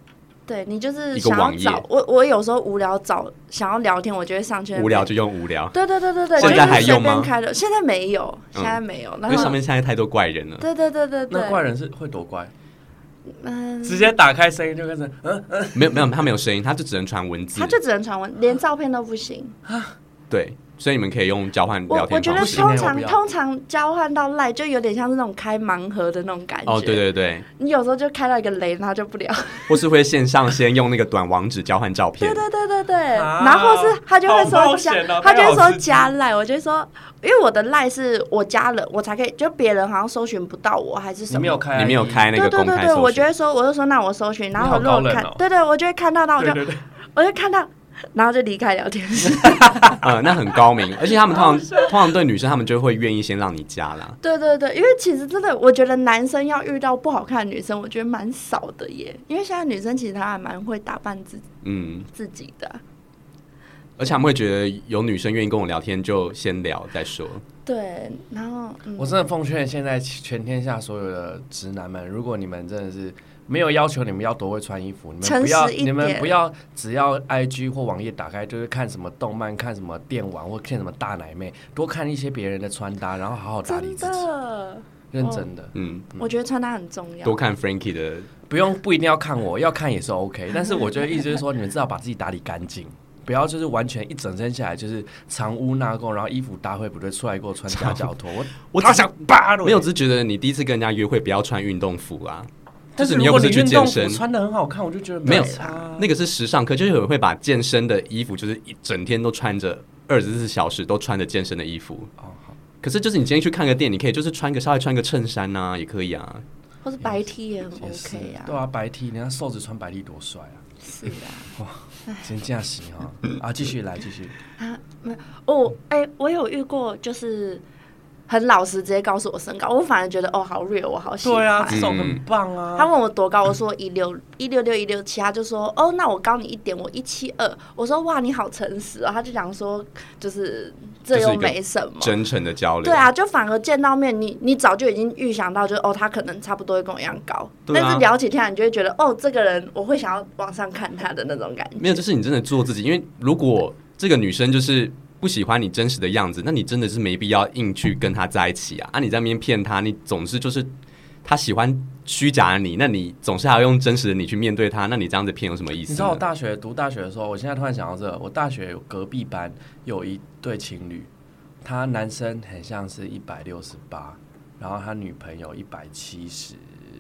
对你就是一个网页想要找我有时候无聊想要聊天，我就会上去。 无聊就用无聊。 对， 现在还用吗？ 现在没有，现在没有。 因为上面现在太多怪人了。 对。 那怪人是会多怪？直接打开声音就开始没有，他没有声音，他就只能传文字， 他就只能传文，连照片都不行。 对，所以你们可以用交换聊天方式。 我觉得通常交换到赖就有点像是那种开盲盒的那种感觉。 哦，对，你有时候就开到一个雷，然后就不聊。 或是会线上先用那个短网址交换照片。 对，然后是他就会说他就会说加赖，我就说，因为我的赖是我加了我才可以，就别人好像搜寻不到我还是什么。 你没有开那个公开搜寻。 我就说那我搜寻，然后我如果看，对，我就会看到，我就看到。然后就离开聊天室。 那很高明，而且他们通常对女生，他们就会愿意先让你加啦。 对，因为其实真的，我觉得男生要遇到不好看的女生，我觉得蛮少的耶。因为现在女生其实她还蛮会打扮自己的， 而且他们会觉得有女生愿意跟我聊天，就先聊再说。 对，然后我真的奉劝现在全天下所有的直男们，如果你们真的是没有要求你们要多会穿衣服，你们不要只要 IG 或网页打开就是看什么动漫、看什么电玩或看什么大奶妹，多看一些别人的穿搭，然后好好打理自己。认真的， 我觉得穿搭很重要。 多看 Frankie 的， 不一定要看我，要看也是 OK。但是我觉得意思就是说，你们至少把自己打理干净。不要就是完全一整身下来就是藏污纳垢，然后衣服搭配不对，出来给我穿夹脚拖，我好想扒了。 没有，只是觉得你第一次跟人家约会不要穿运动服啊。 但是你又不是去健身， 穿得很好看，我就觉得没有那个是时尚课，就是有人会把健身的衣服，就是一整天都穿着24小时都穿着健身的衣服。可是就是你今天去看个店，你可以就是稍微穿个衬衫啊，也可以啊， 或是白 T 也很 OK 啊。 对啊，白 T， 人家瘦子穿白 T 多帅啊！ 是啊， 哇，真这样行啊！继续啊， 我有遇过，就是很老实直接告诉我身高，我反而觉得好 real， 我好喜欢。 对啊，这种很棒啊。 他问我多高，我说166、167，他就说那我高你一点，我172。我说哇，你好诚实哦。他就讲说，就是这又没什么， 真诚的交流。 对啊，就反而见到面，你早就已经预想到，就是他可能差不多会跟我一样高，但是聊起天来，你就会觉得这个人我会想要往上看他的那种感觉。 没有，就是你真的做自己，因为如果这个女生就是不喜欢你真实的样子，那你真的是没必要硬去跟她在一起啊！你在那边骗她，你总是就是她喜欢虚假的你，那你总是还要用真实的你去面对她，那你这样子骗有什么意思？ 你知道我读大学的时候，我现在突然想到这个，我大学有隔壁班有一对情侣，他男生很像是168，然后他女朋友178。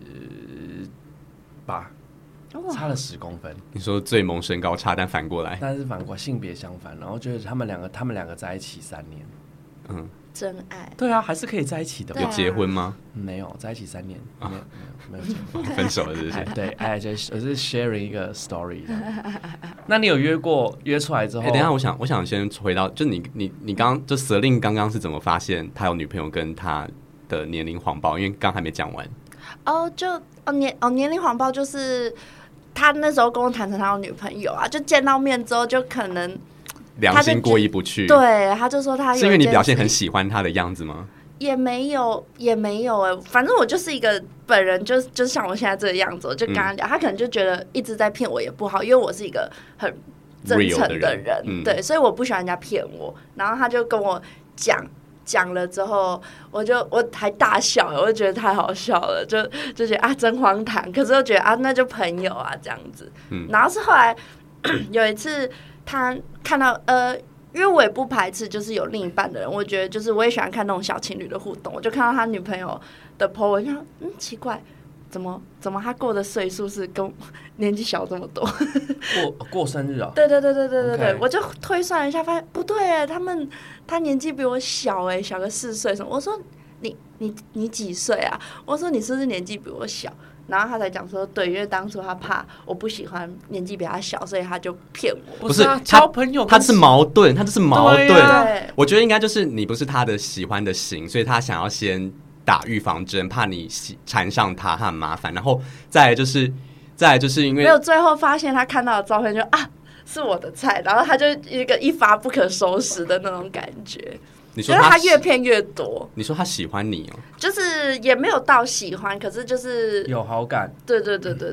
差了10公分。 你说最萌身高差，但反过来性别相反，然后就是他们两个在一起3年， 真爱。 对啊，还是可以在一起的。 有结婚吗？ 没有，在一起3年，没有结婚， 分手了是不是？ 对，我是 sharing 一个 story 那你有约出来之后？ 等一下，我想先回到，就你刚刚就Celine刚刚是怎么发现他有女朋友跟他的年龄谎报？因为刚还没讲完。 年龄谎报就是他那时候跟我坦诚他有女朋友啊，就见到面之后就可能良心过意不去。 对，他就说他有是因为你表现很喜欢他的样子吗？ 也没有反正我就是一个本人就像我现在这个样子，我就跟他聊，他可能就觉得一直在骗我也不好，因为我是一个很真诚的人，对，所以我不喜欢人家骗我。然后他就跟我讲了之后，我还大笑，我就觉得太好笑了，就觉得真荒唐，可是又觉得那就朋友啊这样子。然后是后来有一次他看到因为我也不排斥就是有另一半的人，我觉得就是我也喜欢看那种小情侣的互动，我就看到他女朋友的 po 文，想奇怪，怎么他过的岁数是跟年纪小这么多？ 过生日啊？ 对， okay. 我就推算了一下，发现不对耶，他年纪比我小小个4岁什么？我说你几岁啊？我说你是不是年纪比我小？然后他才讲说，对，因为当初他怕我不喜欢年纪比他小，所以他就骗我。 不是交朋友， 他是矛盾，他就是矛盾。 对， 我觉得应该就是你不是他的喜欢的型，所以他想要先打预防针，怕你缠上他，他很麻烦。然后再来就是因为没有，最后发现他看到的照片就是我的菜，然后他就一发不可收拾的那种感觉。 你说他越骗越多。 你说他喜欢你哦？ 就是也没有到喜欢，可是就是有好感。 对。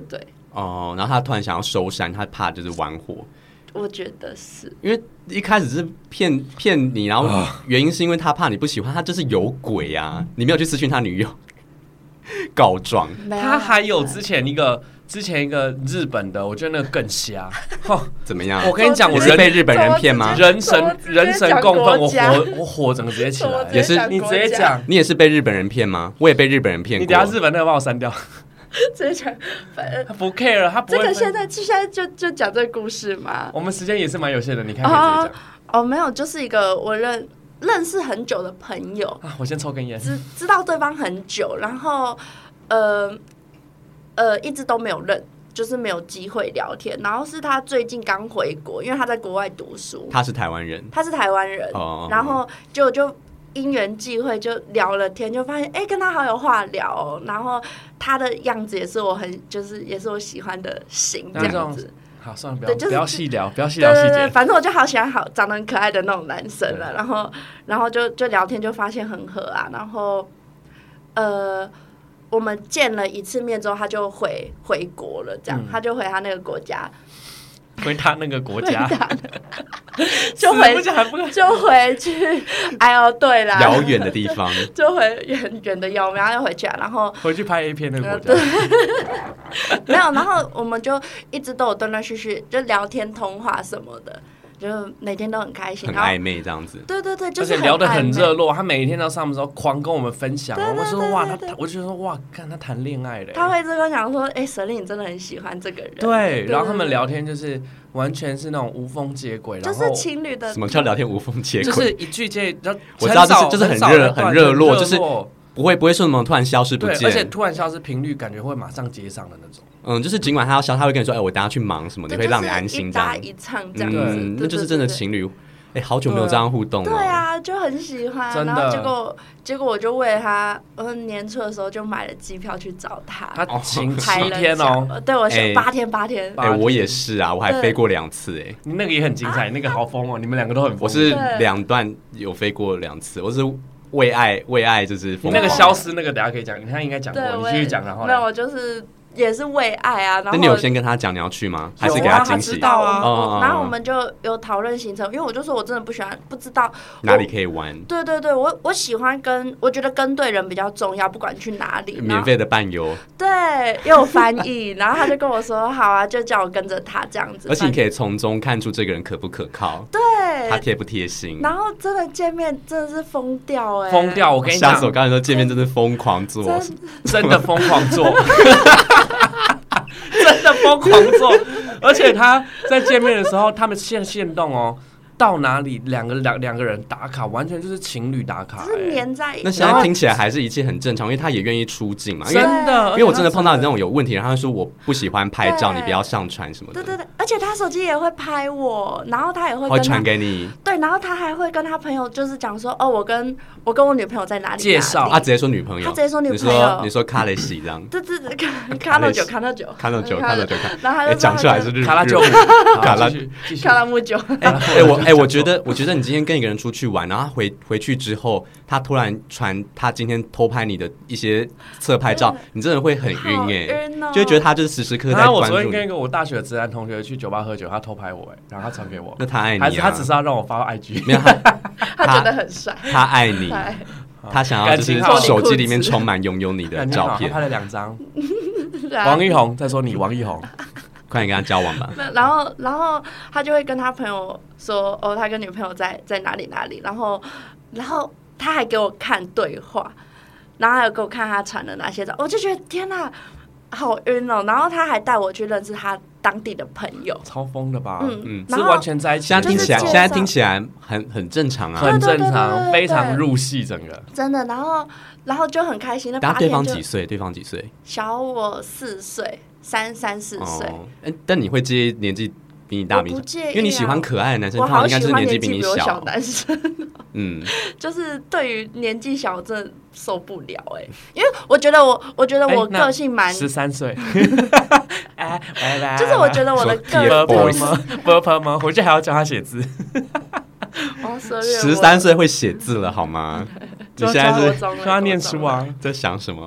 哦，然后他突然想要收山，他怕就是玩火。 我觉得是因为一开始是骗你，然后原因是因为他怕你不喜欢他，就是有鬼啊！你没有去私讯他女友告状， 他还有之前一个日本的，我觉得那个更瞎。 怎么样？ 我跟你讲， 我是被日本人骗吗？ 人神共愤，我火整个直接起来。 也是你直接讲， 你也是被日本人骗吗？我也被日本人骗过。 你等下日本那个帮我删掉。 直接讲， 他不 care， 他不会。 这个现在就讲这个故事嘛。 我们时间也是蛮有限的，你看可以直接讲。没有，就是一个我认识很久的朋友啊。我先抽根烟。 知道对方很久，然后一直都没有就是没有机会聊天。然后是他最近刚回国，因为他在国外读书。 他是台湾人， 然后就因缘际会就聊了天，就发现跟他好有话聊哦。然后他的样子也是也是我喜欢的型这样子。 好，算了，不要细聊，不要细聊细节。 反正我就好喜欢长得很可爱的那种男生了。然后就聊天，就发现很合啊。然后我们见了一次面之后，他就回国了，这样他就回他那个国家。 回他那个国家， 就回去。哎呦，对啦， 遥远的地方， 就回远的遥，然后又回去啊，然后回去拍 A 片那个国家。 没有，然后我们就一直都有断断续续就聊天通话什么的。就每天都很开心， 很暧昧这样子。 对，就是而且聊得很热络。他每一天到上班之后狂跟我们分享。我说哇，我就说哇，看他谈恋爱了。 他会跟我讲说，Celine 你真的很喜欢这个人。 对，然后他们聊天就是完全是那种无缝接轨， 就是情侣的。 什么叫聊天无缝接轨？ 就是一句接， 我知道，就是很热络，就是不会说什么突然消失不见， 而且突然消失频率感觉会马上接上的那种。 就是尽管他要消，他会跟你说，我等下去忙什么的，会让你安心这样。 一搭一唱这样子， 那就是真的情侣。好久没有这样互动了。 对啊，就很喜欢。然后结果我就为了他，年初的时候就买了机票去找他。 他请7天哦。 对，我想8天。 我也是啊，我还飞过2次你那个也很精彩，那个好疯哦！你们两个都很疯。 我是2段有飞过2次，我是为爱就是疯狂。 你那个消失那个等下可以讲，你看应该讲过，你继续讲然后。 没有，我就是也是为爱啊。 那你有先跟他讲你要去吗？还是给他惊喜？ 他知道啊。 然后我们就有讨论行程，因为我就说我真的不知道哪里可以玩。 对，我喜欢我觉得跟对人比较重要，不管去哪里。 免费的伴游。 对，又有翻译，然后他就跟我说好啊，就叫我跟着他这样子。 而且你可以从中看出这个人可不可靠， 对， 他贴不贴心。 然后真的见面真的是疯掉疯掉！我跟你讲， 下次我刚才说见面真的疯狂做， 真的疯狂做。真的疯狂做，而且他在见面的时候，他们限动哦，到哪里两个人打卡，完全就是情侣打卡， 就是黏在一起。 那现在听起来还是一切很正常，因为他也愿意出镜嘛。 真的， 因为我真的碰到那种有问题，然后他说我不喜欢拍照，你不要上传什么的。 对，而且他手机也会拍我，然后他也会传给你。 对，然后他还会跟他朋友就是讲说，我跟我女朋友在哪里介绍， 他直接说女朋友， 他直接说女朋友， 你说卡雷西这样。 对，卡到九，然后他就讲出来是日卡拉九， 卡拉木九。 我觉得你今天跟一个人出去玩，然后回去之后，他突然传他今天偷拍你的一些侧拍照，你真的会很晕就会觉得他就是时时刻刻在关注你。 我昨天跟一个我大学的直男同学去酒吧喝酒，他偷拍我然后他传给我。 那他爱你还是他只是要让我发到 IG？ 没有，他觉得很帅， 他爱你。他想要就是手机里面充满拥有你的照片， 他拍了2张。王一宏，再说你王一宏， 快点跟他交往吧。 然后他就会跟他朋友说，他跟女朋友在哪里，然后他还给我看对话，然后还有给我看他传的哪些照，我就觉得天哪，好晕哦。然后他还带我去认识他当地的朋友， 超疯的吧？是完全在一起。 现在听起来很正常啊， 很正常，非常入戏整个。 真的，然后就很开心。那8天对方几岁？对方几岁？ 小我4岁，3、4岁。 但你会介意年纪比你大？ 不介意， 因为你喜欢可爱的男生，他应该是年纪比你小。 男生，就是对于年纪小真的受不了因为我觉得我个性蛮 13岁， 就是我觉得我的个性吗？回去还要教他写字。 13岁会写字了好吗？你现在是说他念书啊？ 在想什么？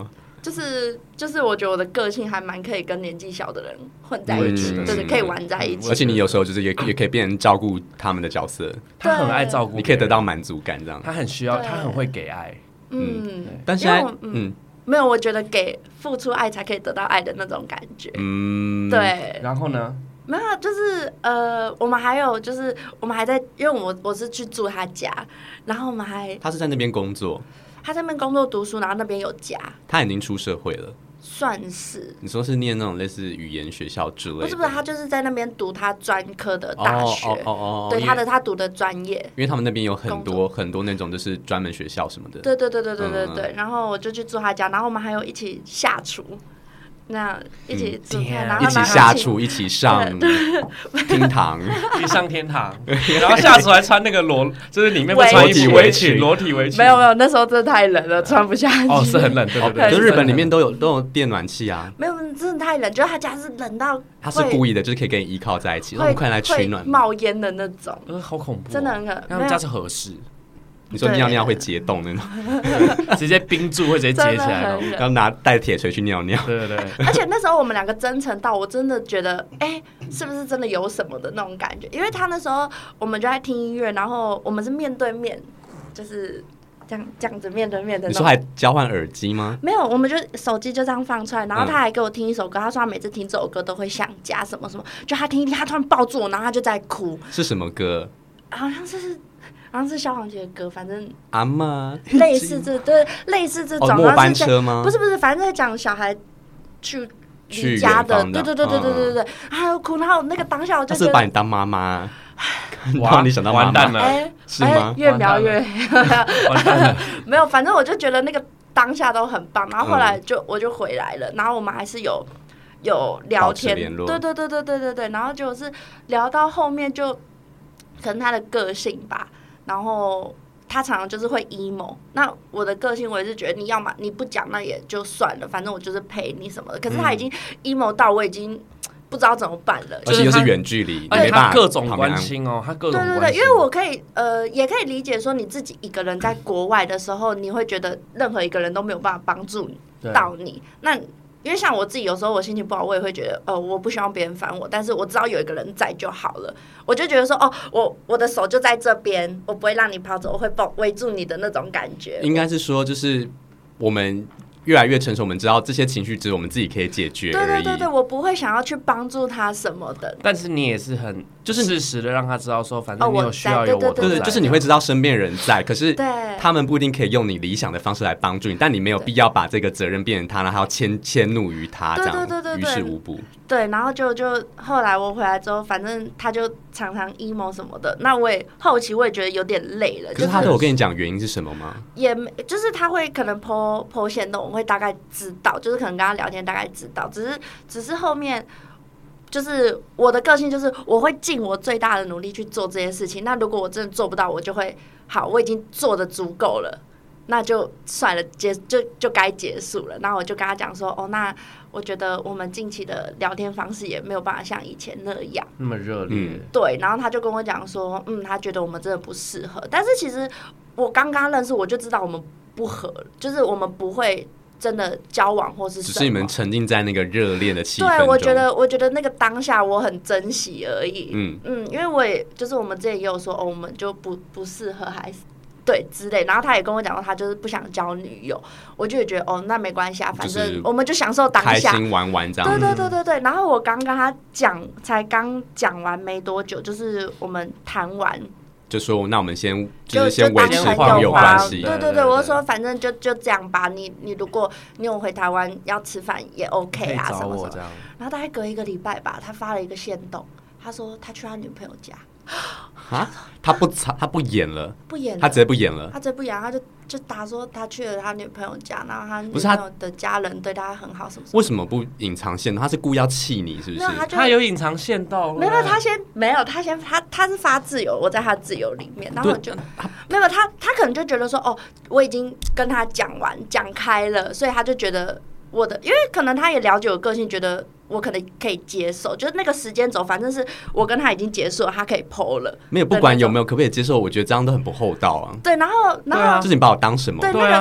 就是我觉得我的个性还蛮可以跟年纪小的人混在一起，就是可以玩在一起。 而且你有时候就是也可以变成照顾他们的角色， 他很爱照顾， 你可以得到满足感，这样。 他很需要，他很会给爱。 但现在没有，我觉得给付出爱才可以得到爱的那种感觉。对。 然后呢？ 没有，就是我们还有就是我们还在，因为我是去住他家，然后我们还他是在那边工作。 他在那边工作读书，然后那边有家。 他已经出社会了， 算是。 你说是念那种类似语言学校之类的？ 不是，他就是在那边读他专科的大学。对，他读的专业。 因为他们那边有很多那种就是专门学校什么的。 对。然后我就去住他家，然后我们还有一起下厨。那一起煮饭，然后一起下厨，一起上厅堂， 一起上天堂，然后下厨还穿那个就是里面会穿围裙，裸体围裙。 没有，那时候真的太冷了，穿不下去。 哦，是很冷，对。 就日本里面都有电暖气啊。 没有，真的太冷，就他家是冷到他是故意的，就是可以跟你依靠在一起，让我们快来取暖。 冒烟的那种， 好恐怖， 真的很可怕。 他们家是和室。 你说尿尿会结冻那种，直接冰住会直接结起来， 要带铁锤去尿尿。 对。 而且那时候我们两个真诚到，我真的觉得，是不是真的有什么的那种感觉？因为他那时候我们就在听音乐，然后我们是面对面，就是这样子面对面的。 你说还交换耳机吗？ 没有，我们就手机就这样放出来，然后他还给我听一首歌，他说他每次听这首歌都会想家什么什么，就他听一听，他突然抱住我，然后他就在哭。 是什么歌？ 好像是萧煌奇的歌，反正阿嬷类似这种末班车吗？ 不是，反正在讲小孩去离家的，对，还有哭，然后那个当下我就觉得他是把你当妈妈，让你想到妈妈了， 是吗？越描越完蛋了， 没有，反正我就觉得那个当下都很棒，然后后来我就回来了，然后我们还是有聊天，对，然后就是聊到后面就可能他的个性吧。然后他常常就是会 emo， 那我的个性我也是觉得你要嘛你不讲那也就算了，反正我就是陪你什么的。可是他已经 emo 到我已经不知道怎么办了， 而且又是远距离， 而且他各种关心哦，他各种关心。 对，因为我可以也可以理解说你自己一个人在国外的时候，你会觉得任何一个人都没有办法帮助到你。那因为像我自己有时候我心情不好，我也会觉得我不希望别人烦我，但是我知道有一个人在就好了。我就觉得说我的手就在这边，我不会让你跑走，我会围住你的那种感觉。 应该是说就是我们越来越成熟，我们知道这些情绪只是我们自己可以解决而已。 对，我不会想要去帮助他什么的。 但是你也是很就是适时的让他知道说，反正你有需要有我都在。 对，就是你会知道身边人在，可是他们不一定可以用你理想的方式来帮助你，但你没有必要把这个责任变成他，然后要迁怒于他，这样于事无补。对， 然后就后来我回来之后，反正他就常常 emo 什么的，那我也后期我也觉得有点累了。 可是他都有跟你讲原因是什么吗？ 也没，就是他会可能po限动，我会大概知道，就是可能跟他聊天大概知道，只是后面就是我的个性就是我会尽我最大的努力去做这些事情。那如果我真的做不到，我就会好，我已经做的足够了，那就算了，就该结束了。然后我就跟他讲说，那我觉得我们近期的聊天方式也没有办法像以前那样那么热烈。 对，然后他就跟我讲说，他觉得我们真的不适合。但是其实我刚刚认识，我就知道我们不合，就是我们不会真的交往或是什么， 只是你们沉浸在那个热恋的气氛中。 对，我觉得那个当下我很珍惜而已。因为我也就是我们之前也有说，我们就不适合，还是对之类。然后他也跟我讲说，他就是不想交女友。我就觉得那没关系啊，反正我们就享受当下， 开心玩这样。 对。然后我刚跟他才刚讲完没多久，就是我们谈完。 就说那我们先维持朋友关系。 对，我就说反正就这样吧。你如果你有回台湾要吃饭也 OK 啊，什么什么。然后大概隔一个礼拜吧，他发了一个限动，他说他去他女朋友家。 他不演了， 他直接不演了， 他就打说他去了他女朋友家，然后他女朋友的家人对他很好什么。 为什么不隐藏线动？他是故意要气你是不是？ 他有隐藏线动？ 没有，他是发自由，我在他自由里面，然后我就没有他可能就觉得说我已经跟他讲开了，所以他就觉得我的，因为可能他也了解我个性，觉得我可能可以接受，就是那个时间轴，反正是我跟他已经结束了，他可以 po 了。 没有，不管有没有可不可以接受，我觉得这样都很不厚道啊。 对，然后就是你把我当什么？ 对，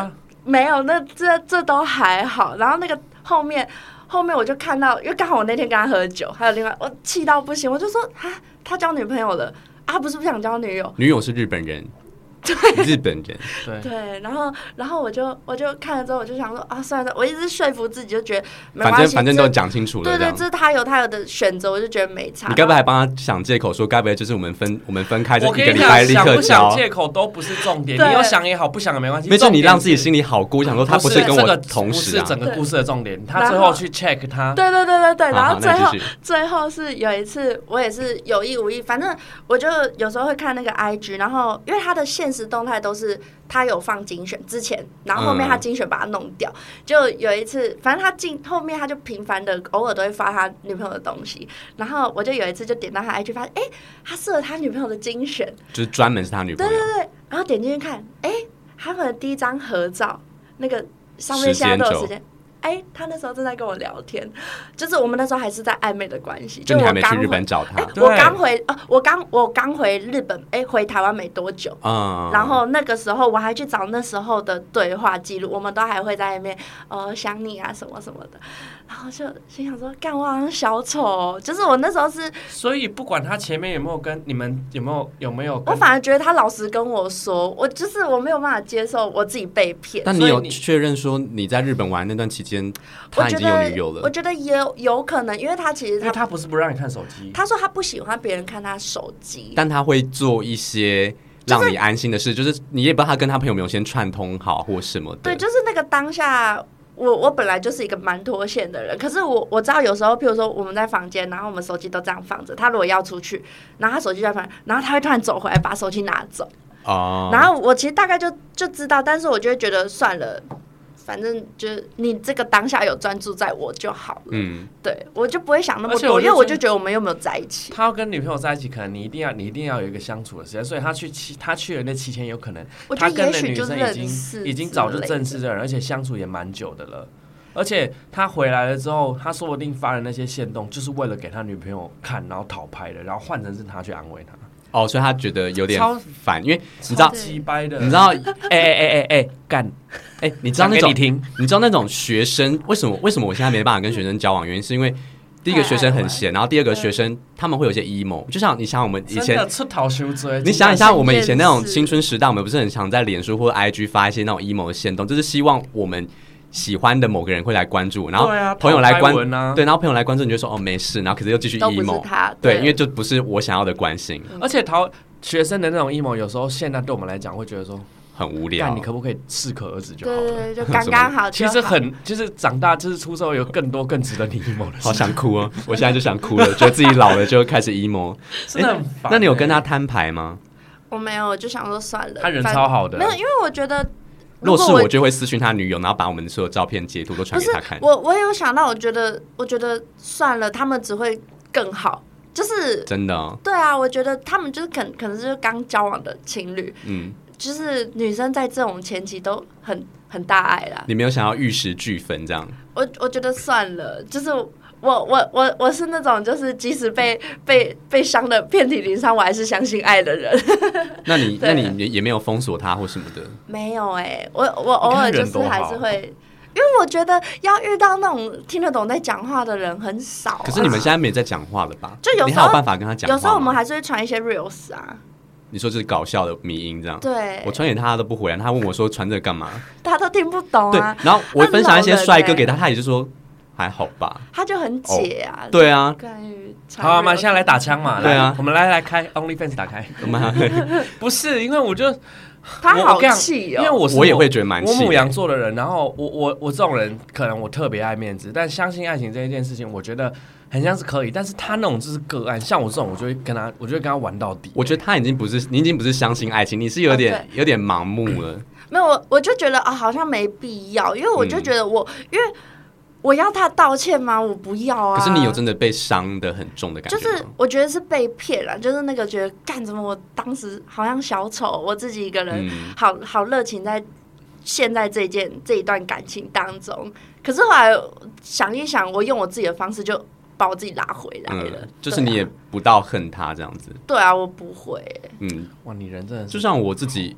没有，那这都还好。然后那个后面我就看到，因为刚好我那天跟他喝酒，还有另外我气到不行，我就说啊，他交女朋友了啊，不是不想交女友， 女友是日本人。日本人对，然后我就看了之后，我就想说啊，算了，我一直说服自己，就觉得没关系， 反正都讲清楚了。 对，这是他有的选择，我就觉得没差。 你该不会还帮他想借口说，该不会就是我们分开，就一个礼拜立刻交？ 想不想借口都不是重点，你有想也好，不想也没关系。 没事，你让自己心里好过。我想说他不是跟我同时啊， 不是整个故事的重点。他最后去 check 他， 对，然后最后是有一次，我也是有意无意，反正我就有时候会看那个 IG， 然后因为他的限时动态都是。他有放精选之前，然后后面他精选把它弄掉，就有一次，反正他后面他就频繁的偶尔都会发他女朋友的东西，然后我就有一次就点到他 IG 发现，他设了他女朋友的精选， 就是专门是他女朋友， 对，然后点进去看，他们的第一张合照，那个上面现在都有时间。他那时候正在跟我聊天，就是我们那时候还是在暧昧的关系。 就你还没去日本找他？ 我刚回日本，回台湾没多久。然后那个时候我还去找那时候的对话记录，我们都还会在那边想你啊什么什么的。然后就心想说，干我好像小丑哦，就是我那时候是。 所以不管他前面有没有跟你们有没有， 我反而觉得他老实跟我说，我没有办法接受我自己被骗。 但你有确认说你在日本玩那段期间？他已经有女友了， 我觉得也有可能，因为他其实他不是不让你看手机， 他说他不喜欢别人看他手机， 但他会做一些让你安心的事，就是你也不知道他跟他朋友没有先串通好或什么的。 对，就是那个当下，我本来就是一个蛮脱线的人，可是我知道有时候，譬如说我们在房间，然后我们手机都这样放着，他如果要出去，然后他手机在放，然后他会突然走回来把手机拿走，然后我其实大概就知道，但是我就会觉得算了。反正就是你这个当下有专注在我就好了，对，我就不会想那么多，因为我就觉得我们又没有在一起。 他要跟女朋友在一起，可能你一定要有一个相处的时间，所以他去了那7天，有可能他跟那女生已经早就正式认识，而且相处也蛮久的了。而且他回来了之后，他说不定发的那些限动，就是为了给他女朋友看，然后讨拍的，然后换成是他去安慰他。 所以他觉得有点烦，因为你知道， 你知道， 干， 你知道那种，你知道那种学生为什么我现在没办法跟学生交往？原因是因为第一个学生很闲，然后第二个学生他们会有一些 emo， 就像你想我们以前你想一下我们以前那种青春时代，我们不是很常在脸书或者 IG 发一些那种 emo 的限动，就是希望我们喜欢的某个人会来关注，然后朋友来关对，然后朋友来关注，你就说没事，然后可是又继续 emo， 对，因为就不是我想要的关心。 而且学生的那种 emo， 有时候现在对我们来讲会觉得说很无聊， 你可不可以适可而止就好了？ 对，就刚刚好。 其实就是长大，就是出社会有更多更值得你 emo 的事。 好想哭哦！我现在就想哭了，觉得自己老了就开始 emo， 真的很烦。 那你有跟他摊牌吗？ 我没有，我就想说算了。 他人超好的， 没有，因为我觉得。 若是我就会私讯他女友，然后把我们所有照片截图都传给他看。 我有想到，我觉得算了，他们只会更好，就是真的。 对啊，我觉得他们就是可能就是刚交往的情侣，就是女生在这种前期都很大爱啦。 你没有想要玉石俱焚这样？ 我觉得算了，就是。我是那种就是即使被伤的遍体鳞伤，我还是相信爱的人。 那你也没有封锁他或什么的？ 没有我偶尔就是还是会，因为我觉得要遇到那种听得懂在讲话的人很少。 可是你们现在没在讲话了吧？ 就有时候你还有办法跟他讲话吗？ 有时候我们还是会传一些 reels 啊。 你说就是搞笑的迷因这样？ 对， 我传给他都不回来，他问我说传这个干嘛？ 他都听不懂啊。 对，然后我分享一些帅哥给他，他也就说。还好吧， 他就很解啊， 对啊， 好啊，我们现在来打枪嘛， 对啊， 我们来开 OnlyFans 打开，不是因为我就他好气哦，因为我也会觉得蛮气， 我母羊座的人，然后我这种人可能我特别爱面子，但相信爱情这一件事情，我觉得很像是可以，但是他那种就是个案，像我这种，我就会跟他玩到底。 我觉得他你已经不是相信爱情，你是有点盲目了。 没有，我就觉得好像没必要，因为我就觉得因为。我要他道歉吗？我不要啊！ 可是你有真的被伤得很重的感觉吗？ 就是我觉得是被骗了，就是那个觉得干什么？我当时好像小丑，我自己一个人好热情在陷在这一段感情当中。可是后来想一想，我用我自己的方式就把我自己拉回来了。 就是你也不到恨他这样子。 对啊，我不会。 哇，你人真的是就像我自己。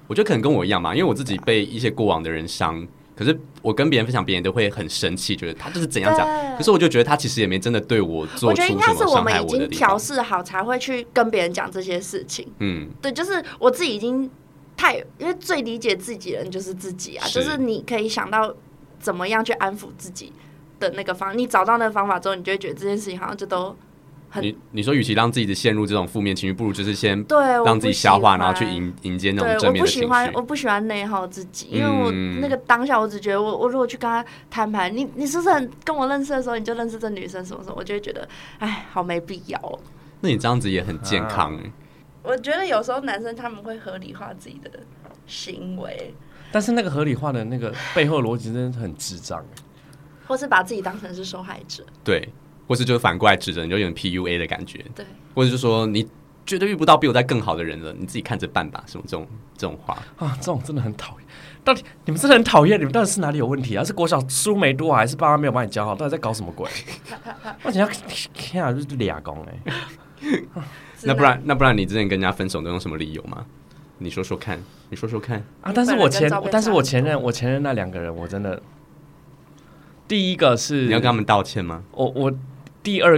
我觉得可能跟我一样吧，因为我自己被一些过往的人伤，可是我跟别人分享，别人都会很生气，觉得他就是怎样讲。可是我就觉得他其实也没真的对我做出什么伤害我的地方。我觉得应该是我们已经调试好，才会去跟别人讲这些事情。对，就是我自己已经因为最理解自己的人就是自己啊，就是你可以想到怎么样去安抚自己的那个方法，你找到那个方法之后，你就会觉得这件事情好像就都。 你说，与其让自己陷入这种负面情绪，不如就是先让自己消化，然后去迎接那种正面的情绪。 我不喜欢内耗自己，因为我那个当下，我只觉得我如果去跟他摊牌，你是不是跟我认识的时候你就认识这女生什么什么，我就会觉得，哎，好没必要哦。 那你这样子也很健康我觉得有时候男生他们会合理化自己的行为， 但是那个合理化的那个背后逻辑真的很智障， 或是把自己当成是受害者。 对。或是就反过来指着你，就有点 PUA 的感觉。 对， 或者就说你绝对遇不到比我在更好的人了，你自己看着办吧。什么这种话啊，这种真的很讨厌。到底你们真的很讨厌，你们到底是哪里有问题啊？是国小书没读好，还是爸妈没有把你教好？到底在搞什么鬼？我想要天啊，就是俩公那不然你之前跟人家分手都用什么理由吗？你说说看啊！但是我前任那两个人，我真的。第一个是你要跟他们道歉吗？ 我第一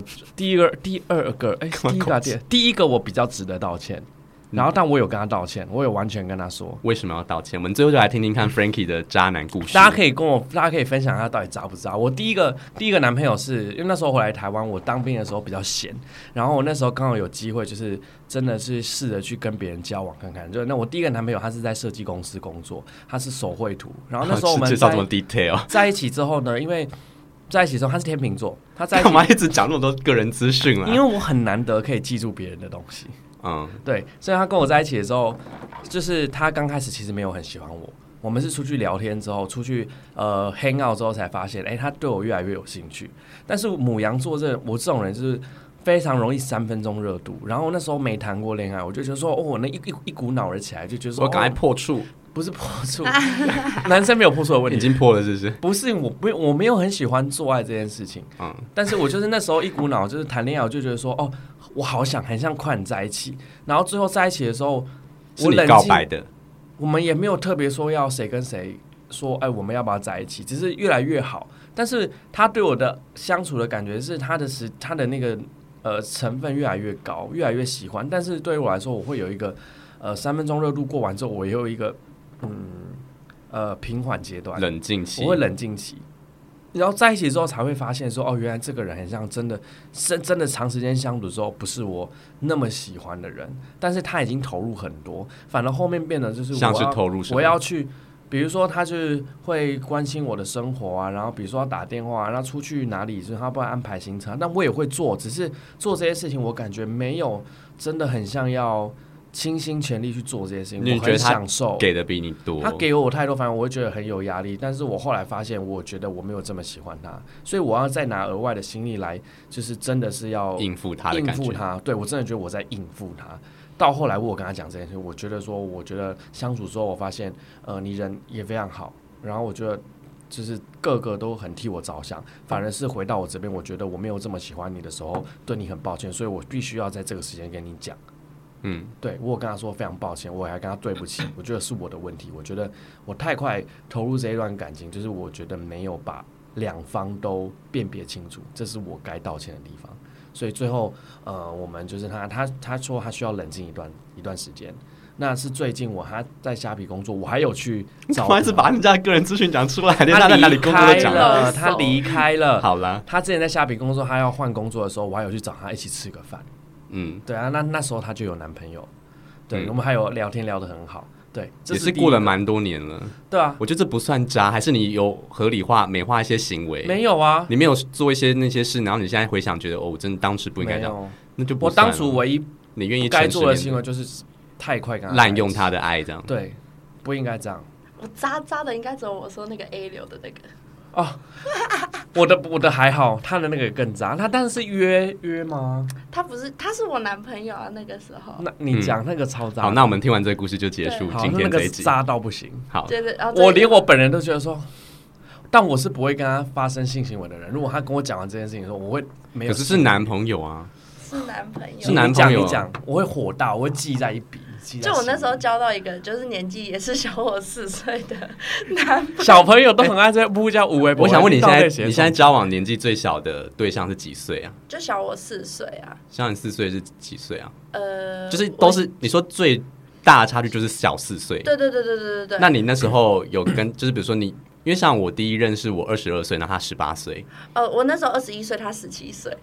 个我比较值得道歉，然后但我有跟他道歉，我有完全跟他说为什么要道歉。我们最后就来听听看 Frankie 的渣男故事。 大家可以分享一下到底渣不渣。我第一个男朋友是因为那时候回来台湾，我当兵的时候比较闲，然后我那时候刚好有机会，就是真的是试着去跟别人交往看看。就那我第一个男朋友他是在设计公司工作，他是手绘图，然后那时候我们介绍这么 detail 在一起之后呢，因为在一起之后他是天秤座，他在一起干嘛一直讲那么多个人资讯啊？ 因为我很难得可以记住别人的东西。对，所以他跟我在一起的时候，就是他刚开始其实没有很喜欢我。我们是出去聊天之后，出去hang out 之后才发现，他对我越来越有兴趣。但是牡羊座我这种人就是非常容易3分钟热度。然后那时候没谈过恋爱，我就觉得说，我那一股脑儿起来，就觉得说， 我赶快破处。 不是破处，男生没有破处的问题， 已经破了，是不是？ 不是，我没有很喜欢做爱这件事情，但是我就是那时候一股脑就是谈恋爱，我就觉得说，我好想很想快点在一起，然后最后在一起的时候， 是你告白的， 我们也没有特别说要谁跟谁说，我们要不要在一起，只是越来越好。但是他对我的相处的感觉是他的那个成分越来越高，越来越喜欢。但是对于我来说，我会有一个3分钟热度过完之后，我也有一个平缓阶段， 冷静期， 我会冷静期，然后在一起之后才会发现说，原来这个人很像真的长时间相处之后不是我那么喜欢的人，但是他已经投入很多，反而后面变得就是像是投入什么， 我要去，比如说他就是会关心我的生活啊，然后比如说他打电话，然后出去哪里，就是他不会安排行程，但我也会做，只是做这些事情我感觉没有真的很像要倾心全力去做这些事情，我很享受。 给的比你多， 他给我太多，反正我会觉得很有压力。但是我后来发现，我觉得我没有这么喜欢他，所以我要再拿额外的心力来，就是真的是要应付他的感觉。 应付他，对，我真的觉得我在应付他。到后来我有跟他讲这件事，我觉得相处之后，我发现你人也非常好，然后我觉得就是个个都很替我着想，反而是回到我这边，我觉得我没有这么喜欢你的时候，对你很抱歉，所以我必须要在这个时间跟你讲。对，我有跟他说非常抱歉，我还跟他对不起，我觉得是我的问题，我觉得我太快投入这一段感情，就是我觉得没有把两方都辨别清楚，这是我该道歉的地方。所以最后我们就是他说他需要冷静一段时间，那是最近他在虾皮工作，我还有去找他， 还是把人家的个人资讯讲出来，连他在哪里工作都讲了， 他离开了， 好了， 他之前在虾皮工作，他要换工作的时候，我还有去找他一起吃个饭。对啊，那时候他就有男朋友，对，我们还有聊天聊得很好，对， 也是过了蛮多年了， 对啊， 我觉得这不算渣，还是你有合理化、美化一些行为？ 没有啊， 你没有做一些那些事，然后你现在回想觉得我真的当时不应该这样，那就不算了。我当初唯一你愿意该做的行为就是太快跟他滥用他的爱，这样对，不应该这样。 我渣的应该只有我说那个 A 流的那个。 我的还好，他的那个更渣。他当然是约吗？ 他是我男朋友啊，那个时候。 那你讲那个超渣。 好，那我们听完这个故事就结束今天这一集。 渣到不行。 好， 我连我本人都觉得说，但我是不会跟他发生性行为的人。如果他跟我讲完这件事情的时候，我会没有。 可是男朋友啊。 是男朋友。 是男朋友。 你讲，我会火大，我会记在一笔。 就我那时候交到一个就是年纪也是小我4岁的男朋友， 小朋友都很爱在不叫无为。 我想问你现在交往年纪最小的对象是几岁啊？ 就小我4岁啊。 小你4岁是几岁啊？就是都是你说最大的差距就是小4岁。 对。 那你那时候有跟就是比如说你，因为像我第一任是我22岁，然后他18岁。 我那时候21岁，他17岁。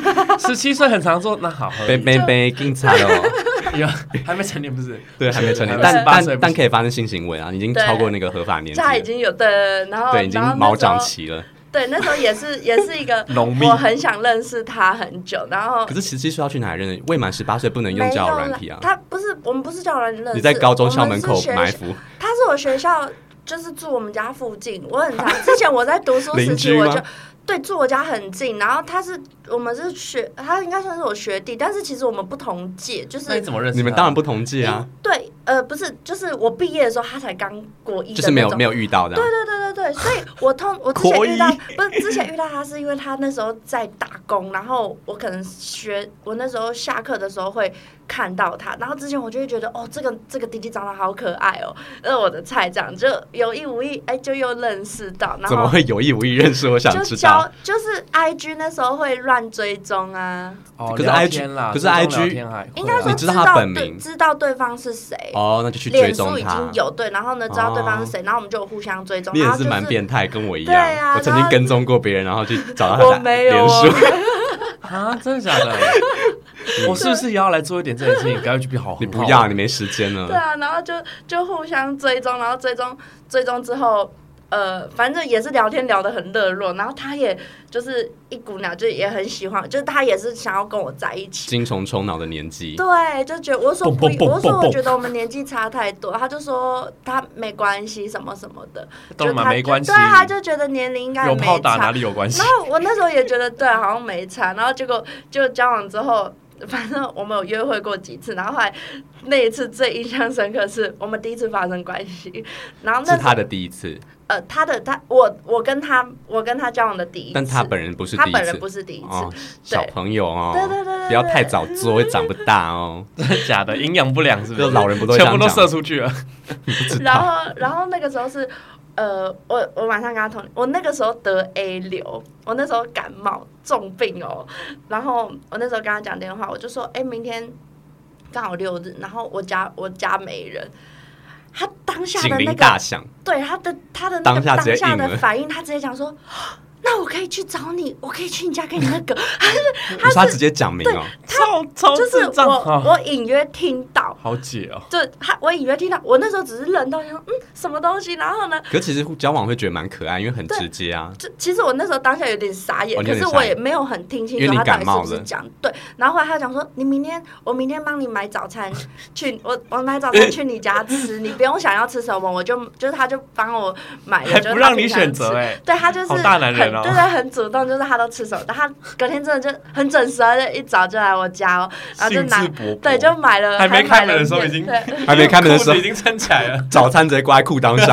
17岁很常做，那好， 被警察哦。 还没成年不是？ 对，还没成年，但可以发生性行为啊，你已经超过那个合法年纪， 他已经有对，然后对，已经毛长齐了。 对，那时候也是一个我很想认识他很久，然后可是17岁要去哪里认识？未满18岁不能用交友软体啊。 他不是，我们不是交友软体认识， 你在高中校门口埋伏。 他是我学校，就是住我们家附近，我很常之前我在读书时期我就。对，住我家很近，然后我们是他应该算是我学弟，但是其实我们不同届，就是那你怎么认识？ 你们当然不同届啊。 对，不是，就是我毕业的时候他才刚国一， 就是没有遇到的。 对，所以我之前遇到他是因为他那时候在打工，然后我可能我那时候下课的时候会看到他，然后之前我就会觉得这个弟弟长得好可爱哦，那是我的菜，这样就有意无意就又认识到，然后怎么会有意无意认识？我想知道。 就是 IG 那时候会乱追踪啊， 可是 IG 应该说知道他本名， 知道对方是谁那就去追踪他。 脸书已经有对，然后呢知道对方是谁，然后我们就有互相追踪。 你也是蛮变态，跟我一样。 对啊， 我曾经跟踪过别人，然后去找到他的脸书。 啊，真的假的？我是不是也要来做一点这件事情？赶快去比好。 你不要，你没时间了。 对啊，然后就互相追踪，然后追踪之后。反正也是聊天聊得很热络，然后他也就是一股脑，就也很喜欢，就是他也是想要跟我在一起。 精虫充脑的年纪， 对，就觉得我说我觉得我们年纪差太多，他就说他没关系什么什么的， 就他没关系， 对，他就觉得年龄应该没差， 有炮打哪里有关系。 然后我那时候也觉得对，好像没差，然后结果就交往之后。反正我们有约会过几次，然后后来那一次最印象深刻是我们第一次发生关系，然后那是他的第一次。 我跟他交往的第一次， 但他本人不是第一次， 他本人不是第一次， 小朋友哦， 对， 不要太早做会长不大哦， 真的假的？营养不良是不是？ 老人不都全部都射出去了？ 然后那个时候是。我晚上跟他同，我那个时候得 A 流，我那时候感冒重病哦，然后我那时候跟他讲电话，我就说，明天刚好6日，然后我家没人，他当下的那个警铃大响， 对他的那个当下的反应，他直接讲说。那我可以去找你，我可以去你家给你那个， 他直接讲明哦， 超就是我隐约听到， 好解哦， 就我隐约听到，我那时候只是愣到想什么东西，然后呢？ 可是其实交往会觉得蛮可爱，因为很直接啊。 其实我那时候当下有点傻眼，可是我也没有很听清楚他到底是不是讲对。然后后来他讲说，我明天帮你买早餐去，我买早餐去你家吃，你不用想要吃什么，就是他就帮我买了， 还不让你选择对他就是好大男人。 对，很主动，就是他都吃什么，但他隔天真的就很准时，就一早就来我家哦，然后就拿，对，就买了， 还没开门的时候已经， 还没开门的时候已经撑起来了， 早餐直接挂在裤裆上，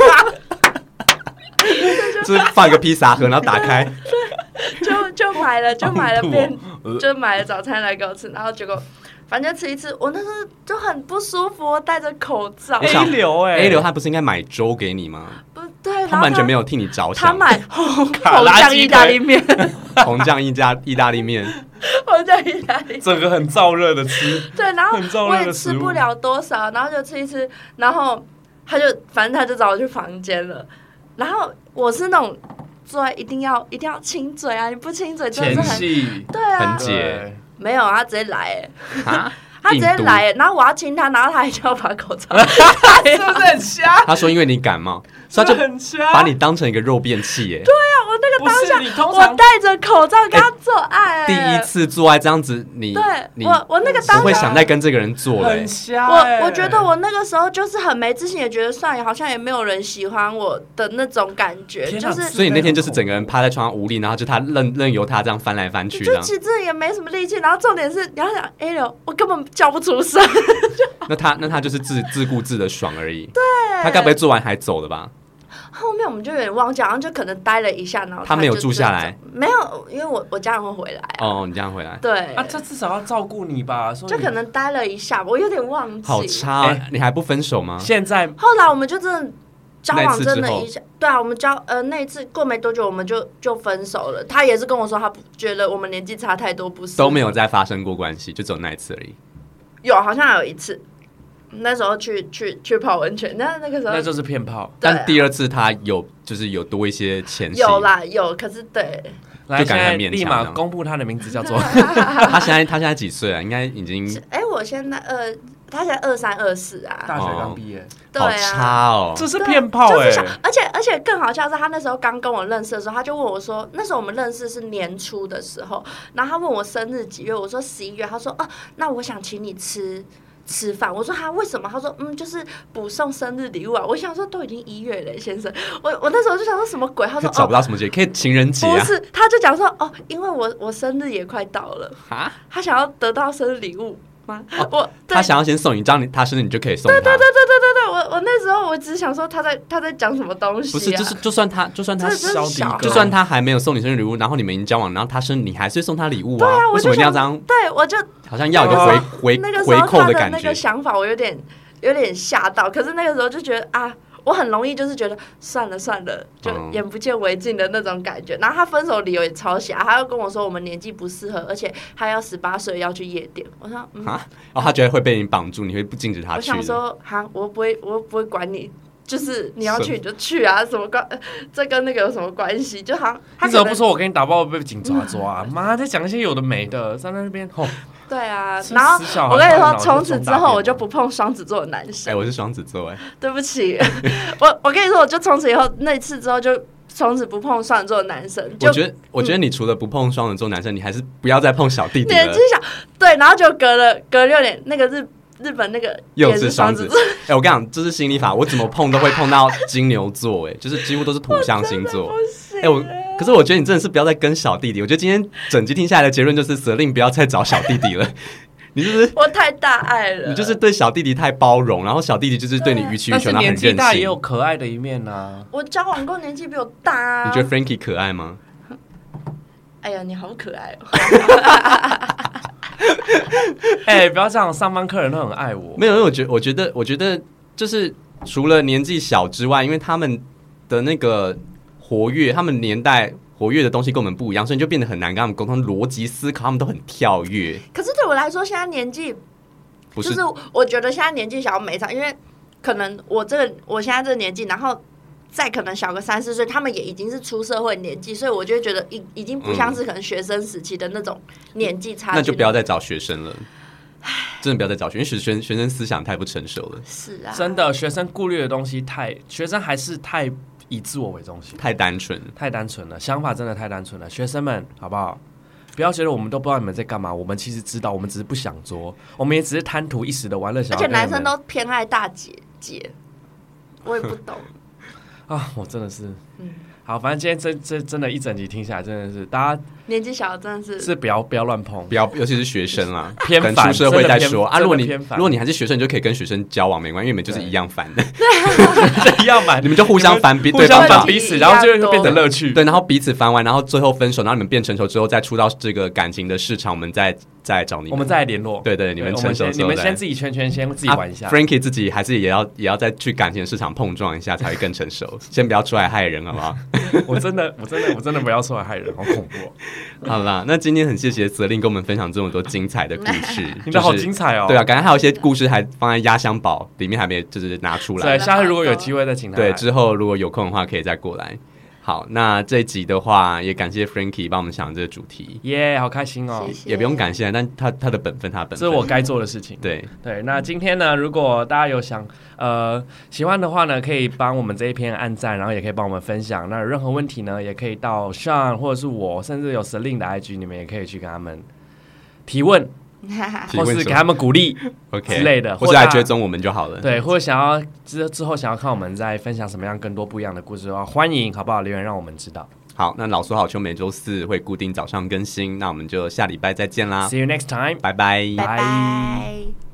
就是放一个披萨盒，然后打开， 就买了就买了早餐来给我吃，然后结果。反正吃一次，我那时候就很不舒服，我戴着口罩。 A 流他不是应该买粥给你吗？ 不对， 他完全没有替你着想。 他买红酱意大利面， 红酱意大利面， 红酱意大利面， 整个很燥热的吃。 对，然后我也吃不了多少，然后就吃一吃，然后反正他就找我去房间了，然后我是那种坐在一定要亲嘴啊，你不亲嘴真的是对啊， 很解。 没有，他直接来他直接来然后我要亲他，然后他还叫我把口罩是不是很瞎？ 他说因为你感冒，所以他就把你当成一个肉便器耶。 对啊，我那个当下我戴着口罩跟他做爱第一次做爱这样子， 我那个当下不会想再跟这个人做了， 很瞎。 我觉得我那个时候就是很没自信，也觉得算了，好像也没有人喜欢我的那种感觉，就是所以你那天就是整个人趴在床上无力，然后就他任由他这样翻来翻去， 就其实也没什么力气。然后重点是你要想 A 流，我根本叫不出声。 那他就是自顾自的爽而已。 对， 他该不会做完还走了吧？ 后面我们就有点忘记，好像就可能待了一下，然后他没有住下来， 没有，因为我家人会回来哦，你这样回来， 对啊，他至少要照顾你吧， 就可能待了一下，我有点忘记。 好差，你还不分手吗？ 现在后来我们就真的交往真的一下，对啊，我们那一次过没多久我们就分手了。他也是跟我说，他觉得我们年纪差太多，不是都没有再发生过关系，就只有那一次而已。 有，好像有一次，那时候去泡温泉，那个时候那就是骗炮。 但第二次他就是有多一些前戏， 有啦有，可是对。 来，现在立马公布他的名字，叫做他现在几岁啊？应该已经我现在他现在23、24啊， 大学刚毕业， 对啊， 好差哦， 这是骗炮哎！ 而且更好笑是，他那时候刚跟我认识的时候，他就问我说，那时候我们认识是年初的时候，然后他问我生日几月，我说11月，他说那我想请你吃饭，我说他为什么？他说就是补送生日礼物啊。我想说都已经1月了，先生，我那时候就想说什么鬼？他说找不到什么节，可以情人节啊？ 不是，他就讲说因为我生日也快到了啊，他想要得到生日礼物吗？ 他想要先送你，这样他生日你就可以送他。 对，我那时候我只想说他在讲什么东西、啊？ 不是，就算他小弟哥， 就算他还没有送你生日礼物，然后你们已经交往，然后他生日你还是送他礼物啊？ 对啊， 为什么一定要这样？ 对，我就好像要有个回扣的感觉。 那个想法我有点吓到，可是那个时候就觉得啊。我很容易就是觉得算了，就眼不见为净的那种感觉。然后他分手理由也超瞎，他又跟我说我们年纪不适合，而且他要18岁要去夜店。我说他觉得会被你绑住，你会不禁止他去。 我想说我不会管你，就是你要去你就去啊，什么这跟那个有什么关系？就好像你怎么不说我给你打包被警察抓？妈，在讲一些有的没的，在那边对啊，然后我跟你说，从此之后我就不碰双子座的男生。 我是双子座对不起，我跟你说，我就从此以后那次之后就从此不碰双子座的男生。 我觉得你除了不碰双子座男生，你还是不要再碰小弟弟了。 年纪小，对，然后就隔6年，那个日本那个又是双子座。我跟你讲，这是心理法，我怎么碰都会碰到金牛座，就是几乎都是土象星座。可是我觉得你真的是不要再跟小弟弟。我觉得今天整集听下来的结论就是 Celine 不要再找小弟弟了。你就是我太大爱了， 你就是对小弟弟太包容，然后小弟弟就是对你予取予求，然后很任性。 年纪大也有可爱的一面啊。 我交往过年纪比我大啊。 你觉得 Frankie 可爱吗？ 哎呀，你好可爱哦！ 不要这样，上班客人都很爱我。 没有，因为我觉得就是除了年纪小之外，因为他们的那个活跃，他们年代活跃的东西跟我们不一样，所以就变得很难跟他们沟通逻辑思考，他们都很跳跃。 可是对我来说，现在年纪不是，就是我觉得现在年纪小没差，因为可能我现在这个年纪，然后再可能小个3、4岁，他们也已经是出社会年纪，所以我就会觉得已经不像是可能学生时期的那种年纪差距。 那就不要再找学生了。真的不要再找学生，因为学生思想太不成熟了。 是啊， 真的，学生顾虑的东西学生还是太以自我为中心， 太单纯了，想法真的太单纯了。学生们，好不好？不要觉得我们都不知道你们在干嘛，我们其实知道，我们只是不想做，我们也只是贪图一时的玩乐。 而且男生都偏爱大姐姐，我也不懂啊，我真的是，好，反正今天这真的一整集听下来，真的是大家年纪小真的是不要乱碰， 不要，尤其是学生啦， 偏烦， 等出社会再说啊。如果你还是学生，你就可以跟学生交往，没关系，因为你们就是一样烦的， 一样烦， 你们就互相烦对方烦彼此，然后就会变成乐趣。 对，然后彼此烦完，然后最后分手，然后你们变成熟之后，再出到这个感情的市场，我们再找你们， 我们再来联络。 对，你们成熟之后， 你们先自己圈，先自己玩一下。 Frankie 自己还是也要再去感情市场碰撞一下，才会更成熟。先不要出来害人，好不好？ 我真的不要出来害人，好恐怖哦。 好啦，那今天很谢谢Celine跟我们分享这么多精彩的故事， 你的好精彩哦。 对啊，感觉还有一些故事还放在压箱宝里面，还没就是拿出来。 对，下次如果有机会再请他来。 对，之后如果有空的话，可以再过来。好，那这一集的话，也感谢 Frankie 帮我们想这个主题， 好开心哦！ 谢谢， 也不用感谢，但他的本分，这是我该做的事情。 对， 那今天呢，如果大家有喜欢的话呢，可以帮我们这一篇按赞，然后也可以帮我们分享。那有任何问题呢，也可以到 Sean 或者是我，甚至有 Celine 的 IG， 你们也可以去跟他们提问。或是给他们鼓励之类的， 或是来追踪我们就好了。 对，或者想要之后想要看我们再分享什么样更多不一样的故事的话，欢迎好不好留言让我们知道。 好，那老说好球每周4会固定早上更新，那我们就下礼拜再见啦。 See you next time， 拜拜， 拜拜。